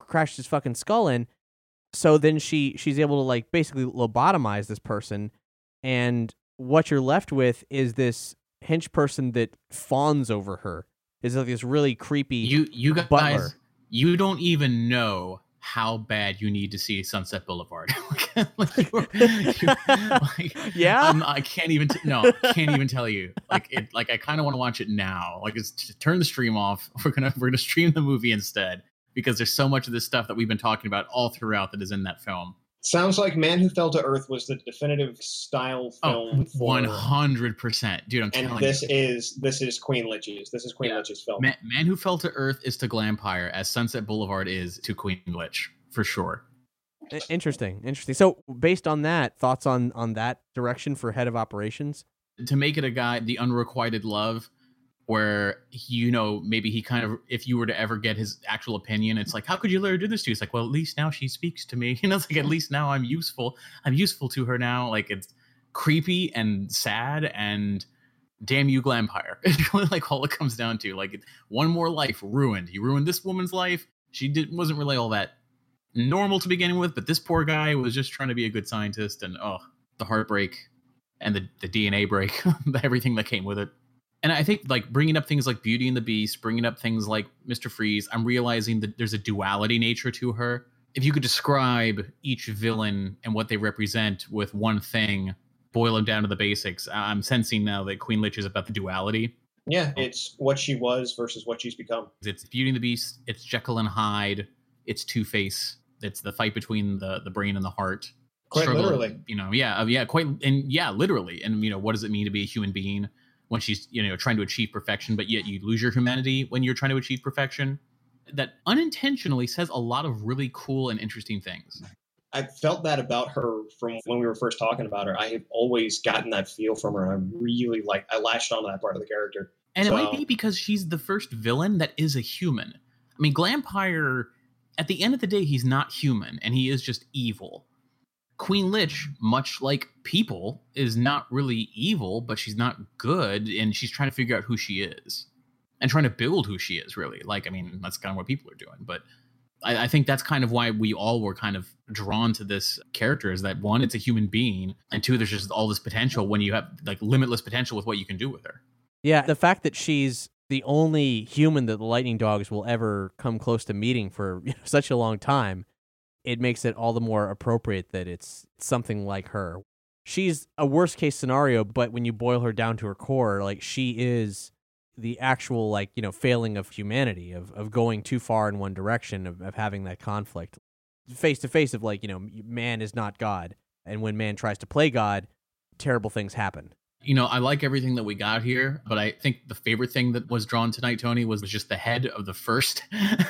crashed his fucking skull in. So then she she's able to like basically lobotomize this person, and what you're left with is this hench person that fawns over her. Is like this really creepy you you guys butler. You don't even know how bad you need to see Sunset Boulevard. like, like, you, you, like, yeah, I'm, I can't even t- no, can't even tell you. Like it, like I kind of want to watch it now. Like, it's t- turn the stream off. We're gonna we're gonna stream the movie instead because there's so much of this stuff that we've been talking about all throughout that is in that film. Sounds like Man Who Fell to Earth was the definitive style film. Oh, one hundred percent, dude. I'm and telling this you. is this is Queen Lich's. This is Queen Yeah. Lich's film. Man, Man Who Fell to Earth is to Glampire as Sunset Boulevard is to Queen Lich, for sure. Interesting, interesting. So, based on that, thoughts on on that direction for head of operations? To make it a guy, the unrequited love, where, you know, maybe he kind of, if you were to ever get his actual opinion, it's like, how could you let her do this to you? It's like, well, at least now she speaks to me. You know, it's like, at least now I'm useful. I'm useful to her now. Like, it's creepy and sad and damn you, Glampire. It's really like all it comes down to. Like, one more life ruined. You ruined this woman's life. She did, wasn't really all that normal to begin with, but this poor guy was just trying to be a good scientist, and oh, the heartbreak and the, the D N A break, everything that came with it. And I think, like, bringing up things like Beauty and the Beast, bringing up things like Mister Freeze, I'm realizing that there's a duality nature to her. If you could describe each villain and what they represent with one thing, boil them down to the basics, I'm sensing now that Queen Lich is about the duality. Yeah, it's what she was versus what she's become. It's Beauty and the Beast, it's Jekyll and Hyde, it's Two-Face, it's the fight between the, the brain and the heart. Quite Struggle, literally. You know, yeah, yeah, quite, and yeah, literally. And, you know, what does it mean to be a human being when she's, you know, trying to achieve perfection, but yet you lose your humanity when you're trying to achieve perfection? That unintentionally says a lot of really cool and interesting things. I felt that about her from when we were first talking about her. I have always gotten that feel from her, and I really like, I latched onto that part of the character. And so, it might be because she's the first villain that is a human. I mean, Glampire, at the end of the day, he's not human, and he is just evil. Queen Lich, much like people, is not really evil, but she's not good, and she's trying to figure out who she is. And trying to build who she is, really. Like, I mean, that's kind of what people are doing. But I, I think that's kind of why we all were kind of drawn to this character, is that, one, it's a human being, and two, there's just all this potential when you have, like, limitless potential with what you can do with her. Yeah, the fact that she's the only human that the Lightning Dogs will ever come close to meeting for you know, such a long time, it makes it all the more appropriate that it's something like her. She's a worst case scenario, but when you boil her down to her core, like, she is the actual, like, you know, failing of humanity, of, of going too far in one direction, of, of having that conflict face to face of, like, you know, man is not God. And when man tries to play God, terrible things happen. You know, I like everything that we got here, but I think the favorite thing that was drawn tonight, Tony, was just the head of the first,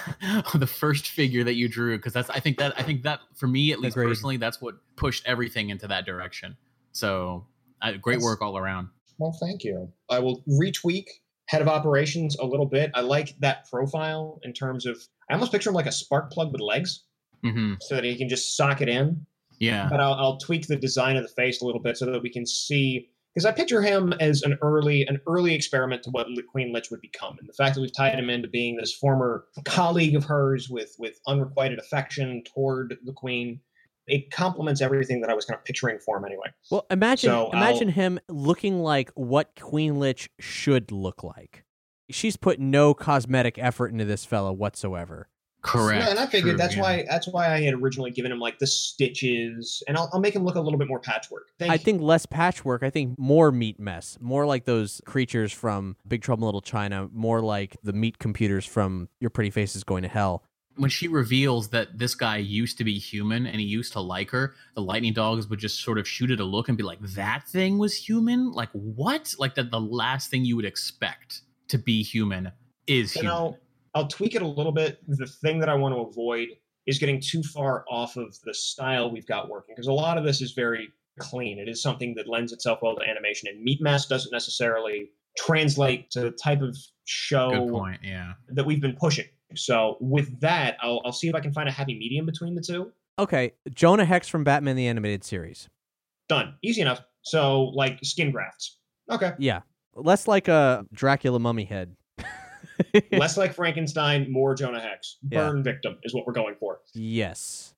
the first figure that you drew. Because that's, I think that, I think that for me, at least Agreed. personally, that's what pushed everything into that direction. So, uh, great That's- work all around. Well, thank you. I will retweak head of operations a little bit. I like that profile in terms of, I almost picture him like a spark plug with legs, Mm-hmm. so that he can just sock it in. Yeah. But I'll, I'll tweak the design of the face a little bit so that we can see, because I picture him as an early an early experiment to what Queen Lich would become. And the fact that we've tied him into being this former colleague of hers with, with unrequited affection toward the Queen, it complements everything that I was kind of picturing for him anyway. Well, imagine So imagine I'll- him looking like what Queen Lich should look like. She's put no cosmetic effort into this fella whatsoever. Correct. Yeah, and I figured True, that's yeah. why that's why I had originally given him like the stitches, and I'll, I'll make him look a little bit more patchwork. Thank I you. think less patchwork. I think more meat mess. More like those creatures from Big Trouble in Little China. More like the meat computers from Your Pretty Face is Going to Hell. When she reveals that this guy used to be human and he used to like her, the Lightning Dogs would just sort of shoot it a look and be like, that thing was human? Like, what? Like, that the last thing you would expect to be human is And human. I'll, I'll tweak it a little bit. The thing that I want to avoid is getting too far off of the style we've got working, because a lot of this is very clean. It is something that lends itself well to animation, and Meat Mass doesn't necessarily translate to the type of show Good point, yeah. that we've been pushing. So with that, I'll, I'll see if I can find a happy medium between the two. Okay, Jonah Hex from Batman the Animated Series. Done. Easy enough. So, like, skin grafts. Okay. Yeah, less like a Dracula mummy head. Less like Frankenstein, more Jonah Hex. Yeah. Burn victim is what we're going for. Yes.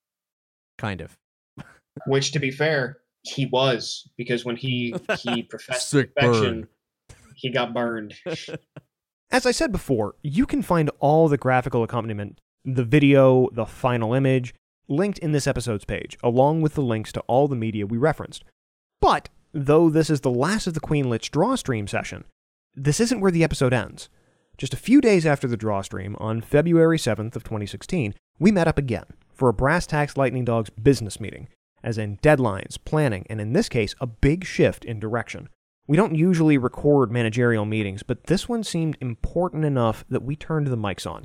Kind of. Which, to be fair, he was, because when he he professed Sick affection, he got burned. As I said before, you can find all the graphical accompaniment, the video, the final image, linked in this episode's page, along with the links to all the media we referenced. But, though this is the last of the Queen Lich draw stream session, this isn't where the episode ends. Just a few days after the draw stream, on February seventh of twenty sixteen, we met up again for a Brass Tacks Lightning Dogs business meeting, as in deadlines, planning, and in this case, a big shift in direction. We don't usually record managerial meetings, but this one seemed important enough that we turned the mics on.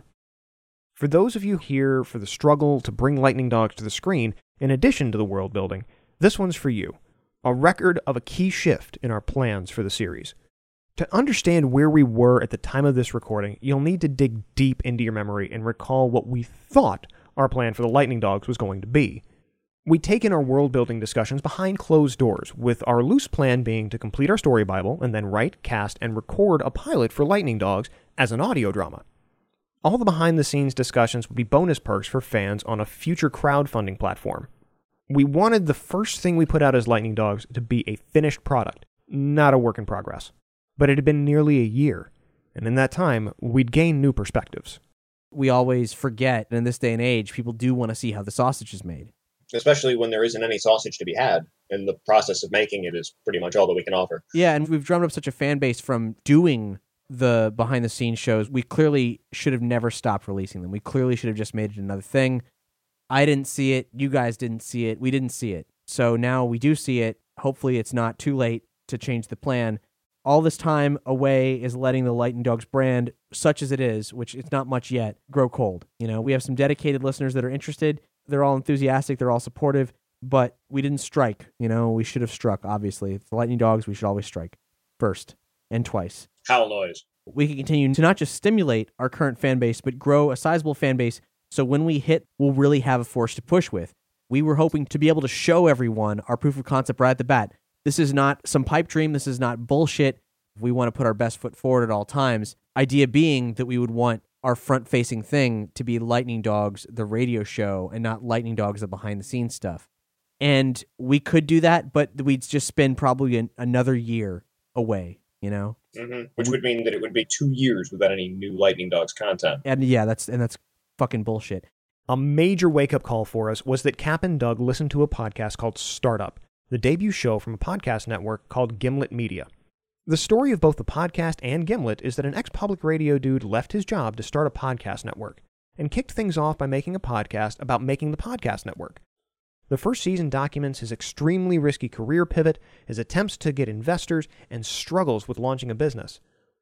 For those of you here for the struggle to bring Lightning Dogs to the screen, in addition to the world building, this one's for you. A record of a key shift in our plans for the series. To understand where we were at the time of this recording, you'll need to dig deep into your memory and recall what we thought our plan for the Lightning Dogs was going to be. We'd taken our world-building discussions behind closed doors, with our loose plan being to complete our story Bible and then write, cast, and record a pilot for Lightning Dogs as an audio drama. All the behind-the-scenes discussions would be bonus perks for fans on a future crowdfunding platform. We wanted the first thing we put out as Lightning Dogs to be a finished product, not a work in progress. But it had been nearly a year, and in that time, we'd gained new perspectives. We always forget, and in this day and age, people do want to see how the sausage is made. Especially when there isn't any sausage to be had, and the process of making it is pretty much all that we can offer. Yeah, and we've drummed up such a fan base from doing the behind-the-scenes shows. We clearly should have never stopped releasing them. We clearly should have just made it another thing. I didn't see it. You guys didn't see it. We didn't see it. So now we do see it. Hopefully it's not too late to change the plan. All this time away is letting the Lightning Dogs brand, such as it is, which it's not much yet, grow cold. You know, we have some dedicated listeners that are interested. They're all enthusiastic. They're all supportive. But we didn't strike. You know, we should have struck, obviously. It's the Lightning Dogs, we should always strike. First. And twice. Howl noise. We can continue to not just stimulate our current fan base, but grow a sizable fan base. So when we hit, we'll really have a force to push with. We were hoping to be able to show everyone our proof of concept right at the bat. This is not some pipe dream. This is not bullshit. We want to put our best foot forward at all times. Idea being that we would want our front-facing thing to be Lightning Dogs, the radio show, and not Lightning Dogs, the behind-the-scenes stuff. And we could do that, but we'd just spend probably an, another year away, you know? Mm-hmm. Which would mean that it would be two years without any new Lightning Dogs content. And yeah, that's and that's fucking bullshit. A major wake-up call for us was that Cap and Doug listened to a podcast called Startup, the debut show from a podcast network called Gimlet Media. The story of both the podcast and Gimlet is that an ex-public radio dude left his job to start a podcast network, and kicked things off by making a podcast about making the podcast network. The first season documents his extremely risky career pivot, his attempts to get investors, and struggles with launching a business.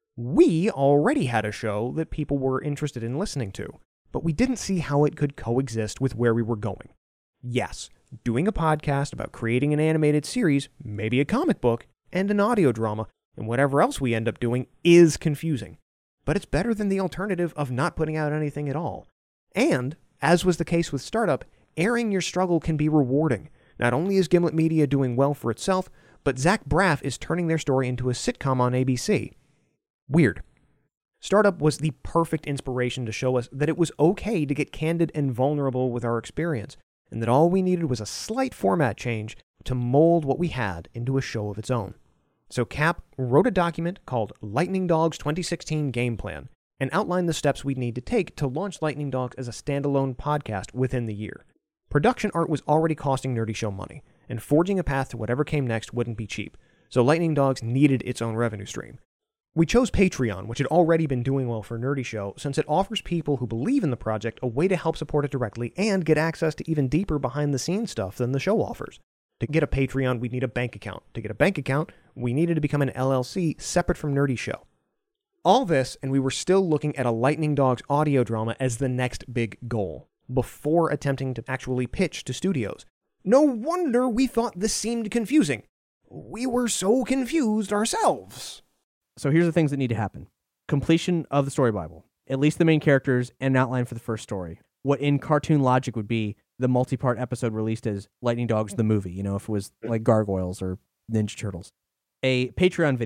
We already had a show that people were interested in listening to, but we didn't see how it could coexist with where we were going. Yes, doing a podcast about creating an animated series, maybe a comic book, and an audio drama, and whatever else we end up doing is confusing. But it's better than the alternative of not putting out anything at all. And, as was the case with Startup, airing your struggle can be rewarding. Not only is Gimlet Media doing well for itself, but Zach Braff is turning their story into a sitcom on A B C. Weird. Startup was the perfect inspiration to show us that it was okay to get candid and vulnerable with our experience, and that all we needed was a slight format change to mold what we had into a show of its own. So Cap wrote a document called Lightning Dogs twenty sixteen Game Plan, and outlined the steps we'd need to take to launch Lightning Dogs as a standalone podcast within the year. Production art was already costing Nerdy Show money, and forging a path to whatever came next wouldn't be cheap, so Lightning Dogs needed its own revenue stream. We chose Patreon, which had already been doing well for Nerdy Show, since it offers people who believe in the project a way to help support it directly and get access to even deeper behind-the-scenes stuff than the show offers. To get a Patreon, we'd need a bank account. To get a bank account, we needed to become an L L C separate from Nerdy Show. All this, and we were still looking at a Lightning Dogs audio drama as the next big goal, before attempting to actually pitch to studios. No wonder we thought this seemed confusing. We were so confused ourselves. So here's the things that need to happen. Completion of the story Bible, at least the main characters, and an outline for the first story. What in cartoon logic would be the multi-part episode released as Lightning Dogs the movie, you know, if it was like Gargoyles or Ninja Turtles. A Patreon video,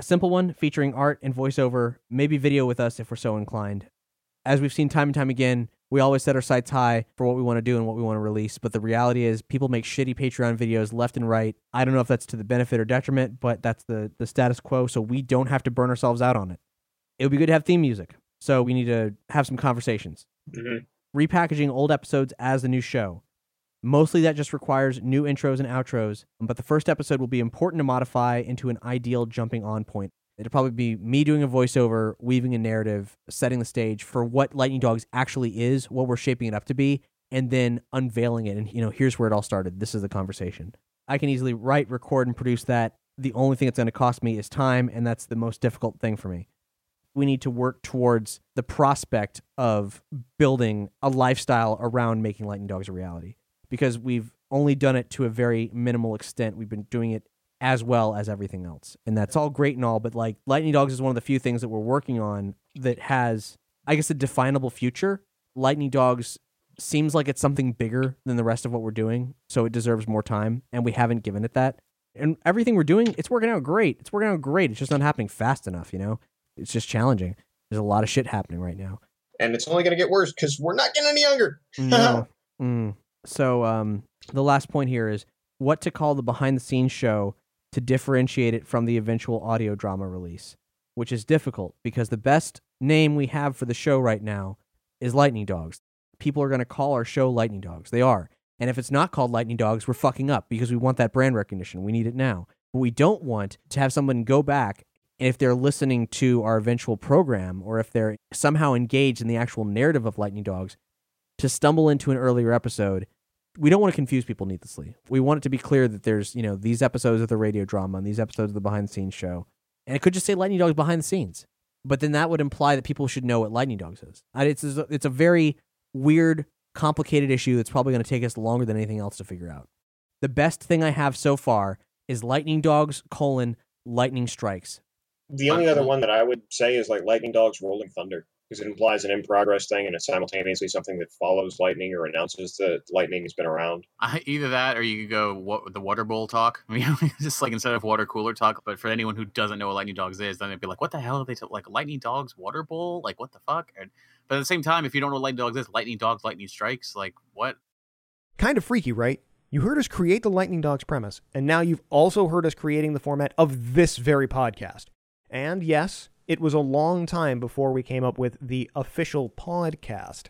A simple one featuring art and voiceover, maybe video with us if we're so inclined. As we've seen time and time again, we always set our sights high for what we want to do and what we want to release, but the reality is people make shitty Patreon videos left and right. I don't know if that's to the benefit or detriment, but that's the, the status quo, so we don't have to burn ourselves out on it. It would be good to have theme music, so we need to have some conversations. Mm-hmm. Repackaging old episodes as the new show. Mostly that just requires new intros and outros, but the first episode will be important to modify into an ideal jumping on point. It'll probably be me doing a voiceover, weaving a narrative, setting the stage for what Lightning Dogs actually is, what we're shaping it up to be, and then unveiling it. And, you know, here's where it all started. This is the conversation. I can easily write, record, and produce that. The only thing it's going to cost me is time, and that's the most difficult thing for me. We need to work towards the prospect of building a lifestyle around making Lightning Dogs a reality, because we've only done it to a very minimal extent. We've been doing it as well as everything else. And that's all great and all, but like Lightning Dogs is one of the few things that we're working on that has, I guess, a definable future. Lightning Dogs seems like it's something bigger than the rest of what we're doing, so it deserves more time, and we haven't given it that. And everything we're doing, it's working out great. It's working out great. It's just not happening fast enough, you know? It's just challenging. There's a lot of shit happening right now. And it's only going to get worse because we're not getting any younger. No. Mm. So um, the last point here is what to call the behind-the-scenes show to differentiate it from the eventual audio drama release, which is difficult because the best name we have for the show right now is Lightning Dogs. People are going to call our show Lightning Dogs. They are. And if it's not called Lightning Dogs, we're fucking up because we want that brand recognition. We need it now. But we don't want to have someone go back, and if they're listening to our eventual program or if they're somehow engaged in the actual narrative of Lightning Dogs, to stumble into an earlier episode. We don't want to confuse people needlessly. We want it to be clear that there's, you know, these episodes of the radio drama and these episodes of the behind the scenes show. And it could just say Lightning Dogs behind the scenes. But then that would imply that people should know what Lightning Dogs is. It's, it's a very weird, complicated issue that's probably going to take us longer than anything else to figure out. The best thing I have so far is Lightning Dogs, colon, Lightning Strikes. The only other one that I would say is like Lightning Dogs Rolling Thunder, because it implies an in-progress thing and it's simultaneously something that follows lightning or announces that lightning has been around. I, either that or you could go what, the water bowl talk. I mean, just like instead of water cooler talk, but for anyone who doesn't know what Lightning Dogs is, then they'd be like, what the hell are they t- like Lightning Dogs water bowl? Like, what the fuck? And, but at the same time, if you don't know what Lightning Dogs is, Lightning Dogs, Lightning Strikes, like, what? Kind of freaky, right? You heard us create the Lightning Dogs premise, and now you've also heard us creating the format of this very podcast. And yes, it was a long time before we came up with the official podcast.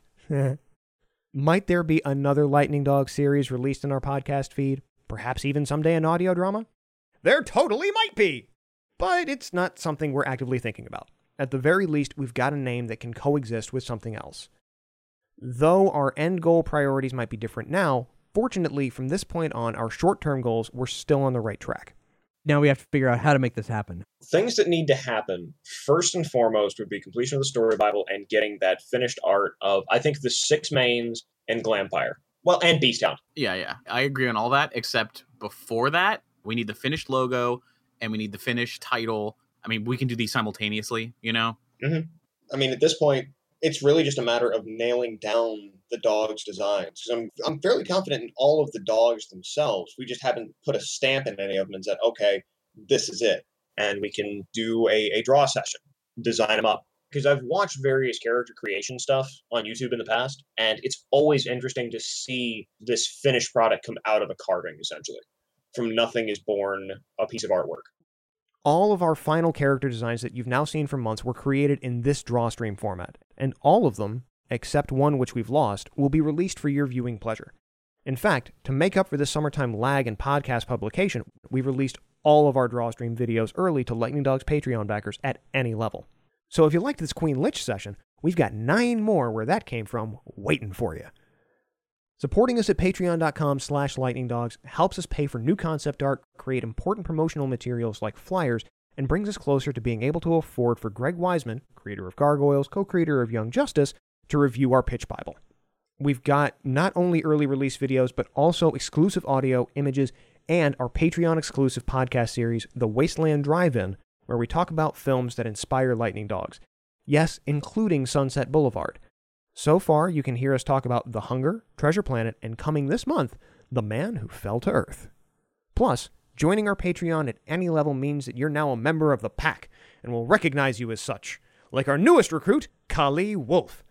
Might there be another Lightning Dog series released in our podcast feed? Perhaps even someday an audio drama? There totally might be! But it's not something we're actively thinking about. At the very least, we've got a name that can coexist with something else. Though our end goal priorities might be different now, fortunately, from this point on, our short-term goals, we're still on the right track. Now we have to figure out how to make this happen. Things that need to happen, first and foremost, would be completion of the story Bible and getting that finished art of, I think, the six mains and Glampire. Well, and Beasthound. Yeah, yeah. I agree on all that, except before that, we need the finished logo and we need the finished title. I mean, we can do these simultaneously, you know? Mm-hmm. I mean, at this point, it's really just a matter of nailing down the dogs' designs. Because I'm, I'm fairly confident in all of the dogs themselves. We just haven't put a stamp in any of them and said, okay, this is it. And we can do a, a draw session, design them up. Because I've watched various character creation stuff on YouTube in the past, and it's always interesting to see this finished product come out of a carving, essentially. From nothing is born a piece of artwork. All of our final character designs that you've now seen for months were created in this drawstream format, and all of them, except one which we've lost, will be released for your viewing pleasure. In fact, to make up for this summertime lag in podcast publication, we released all of our drawstream videos early to Lightning Dogs Patreon backers at any level. So if you liked this Queen Lich session, we've got nine more where that came from waiting for you. Supporting us at patreon.com slash lightningdogs helps us pay for new concept art, create important promotional materials like flyers, and brings us closer to being able to afford for Greg Wiseman, creator of Gargoyles, co-creator of Young Justice, to review our pitch Bible. We've got not only early release videos, but also exclusive audio, images, and our Patreon-exclusive podcast series, The Wasteland Drive-In, where we talk about films that inspire Lightning Dogs. Yes, including Sunset Boulevard. So far, you can hear us talk about The Hunger, Treasure Planet, and coming this month, The Man Who Fell to Earth. Plus, Joining our Patreon at any level means that you're now a member of the pack, and we'll recognize you as such. Like our newest recruit, Kali Wolf.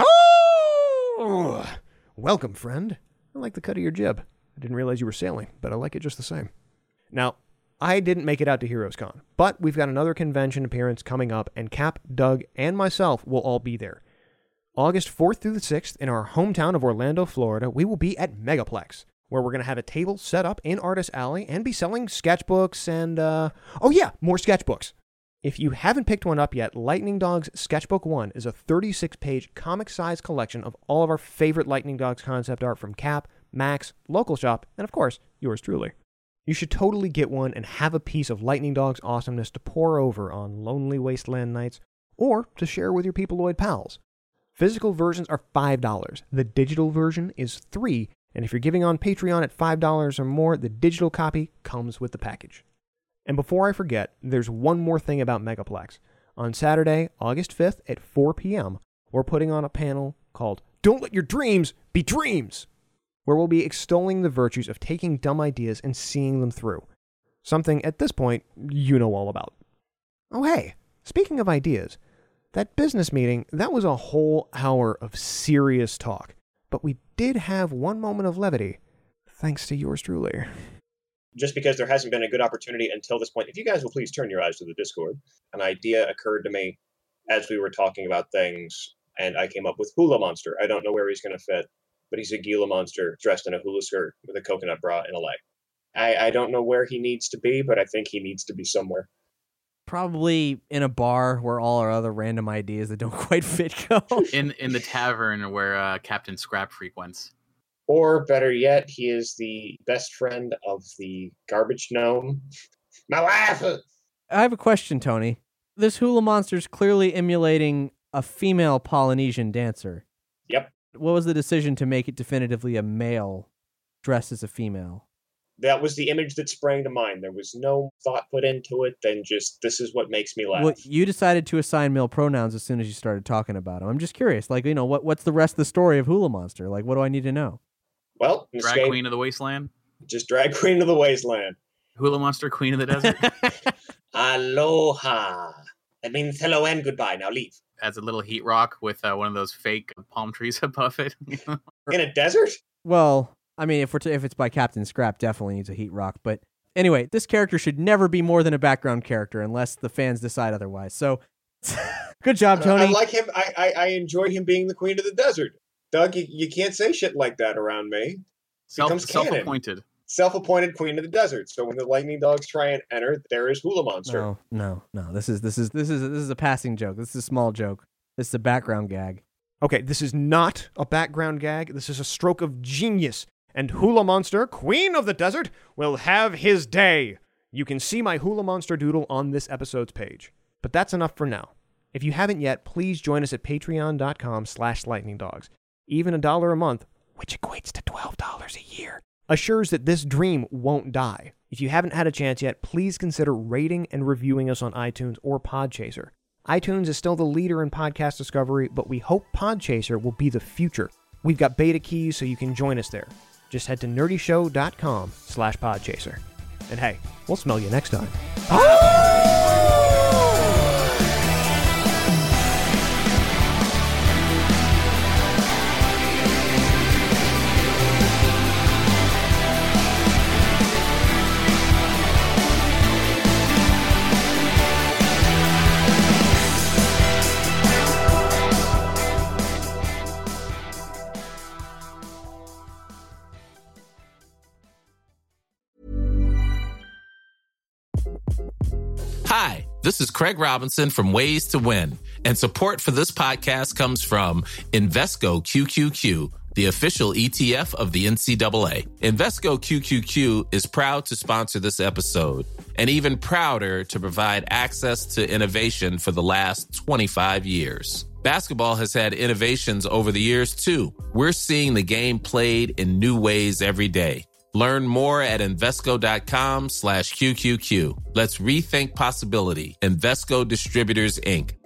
Oh! Welcome, friend. I like the cut of your jib. I didn't realize you were sailing, but I like it just the same. Now, I didn't make it out to Heroes Con, but we've got another convention appearance coming up, and Cap, Doug, and myself will all be there. August fourth through the sixth, in our hometown of Orlando, Florida, we will be at Megaplex, where we're going to have a table set up in Artist Alley and be selling sketchbooks and, uh, oh yeah, more sketchbooks. If you haven't picked one up yet, Lightning Dogs Sketchbook one is a thirty-six page comic-sized collection of all of our favorite Lightning Dogs concept art from Cap, Max, Local Shop, and of course, yours truly. You should totally get one and have a piece of Lightning Dogs awesomeness to pour over on lonely wasteland nights, or to share with your Peopleoid pals. Physical versions are five dollars. The digital version is three dollars, and if you're giving on Patreon at five dollars or more, the digital copy comes with the package. And before I forget, there's one more thing about Megaplex. On Saturday, August fifth at four p.m., we're putting on a panel called Don't Let Your Dreams Be Dreams, where we'll be extolling the virtues of taking dumb ideas and seeing them through. Something, at this point, you know all about. Oh hey, speaking of ideas, that business meeting, that was a whole hour of serious talk. But we did have one moment of levity, thanks to yours truly. Just because there hasn't been a good opportunity until this point, if you guys will please turn your eyes to the Discord, an idea occurred to me as we were talking about things, and I came up with Hula Monster. I don't know where he's going to fit, but he's a Gila monster dressed in a hula skirt with a coconut bra and a leg. I, I don't know where he needs to be, but I think he needs to be somewhere. Probably in a bar where all our other random ideas that don't quite fit go. in in the tavern where uh, Captain Scrap frequents. Or better yet, he is the best friend of the garbage gnome. My wife! I have a question, Tony. This hula monster is clearly emulating a female Polynesian dancer. Yep. What was the decision to make it definitively a male dressed as a female? That was the image that sprang to mind. There was no thought put into it, then just, this is what makes me laugh. Well, you decided to assign male pronouns as soon as you started talking about him. I'm just curious, like, you know, what what's the rest of the story of Hula Monster? Like, what do I need to know? Well, Drag game, Queen of the Wasteland? Just Drag Queen of the Wasteland. Hula Monster, Queen of the Desert? Aloha. That means hello and goodbye. Now leave. As a little heat rock with uh, one of those fake palm trees above it. In a desert? Well, I mean, if we're t- if it's by Captain Scrap, definitely needs a heat rock. But anyway, this character should never be more than a background character unless the fans decide otherwise. So, good job, Tony. I, I like him. I, I, I enjoy him being the Queen of the Desert. Doug, you, you can't say shit like that around me. Self, Becomes canon. self-appointed. Self-appointed Queen of the Desert. So when the Lightning Dogs try and enter, there is Hula Monster. No, no, no. This is this is this is this is a passing joke. This is a small joke. This is a background gag. Okay, this is not a background gag. This is a stroke of genius. And Hula Monster, Queen of the Desert, will have his day. You can see my Hula Monster doodle on this episode's page. But that's enough for now. If you haven't yet, please join us at patreon.com slash lightningdogs. Even a dollar a month, which equates to twelve dollars a year, assures that this dream won't die. If you haven't had a chance yet, please consider rating and reviewing us on iTunes or Podchaser. iTunes is still the leader in podcast discovery, but we hope Podchaser will be the future. We've got beta keys so you can join us there. Just head to nerdyshow.com slash podchaser. And hey, we'll smell you next time. Hi, this is Craig Robinson from Ways to Win, and support for this podcast comes from Invesco Q Q Q, the official E T F of the N C double A. Invesco Q Q Q is proud to sponsor this episode, and even prouder to provide access to innovation for the last twenty-five years. Basketball has had innovations over the years, too. We're seeing the game played in new ways every day. Learn more at Invesco.com slash QQQ. Let's rethink possibility. Invesco Distributors, Incorporated.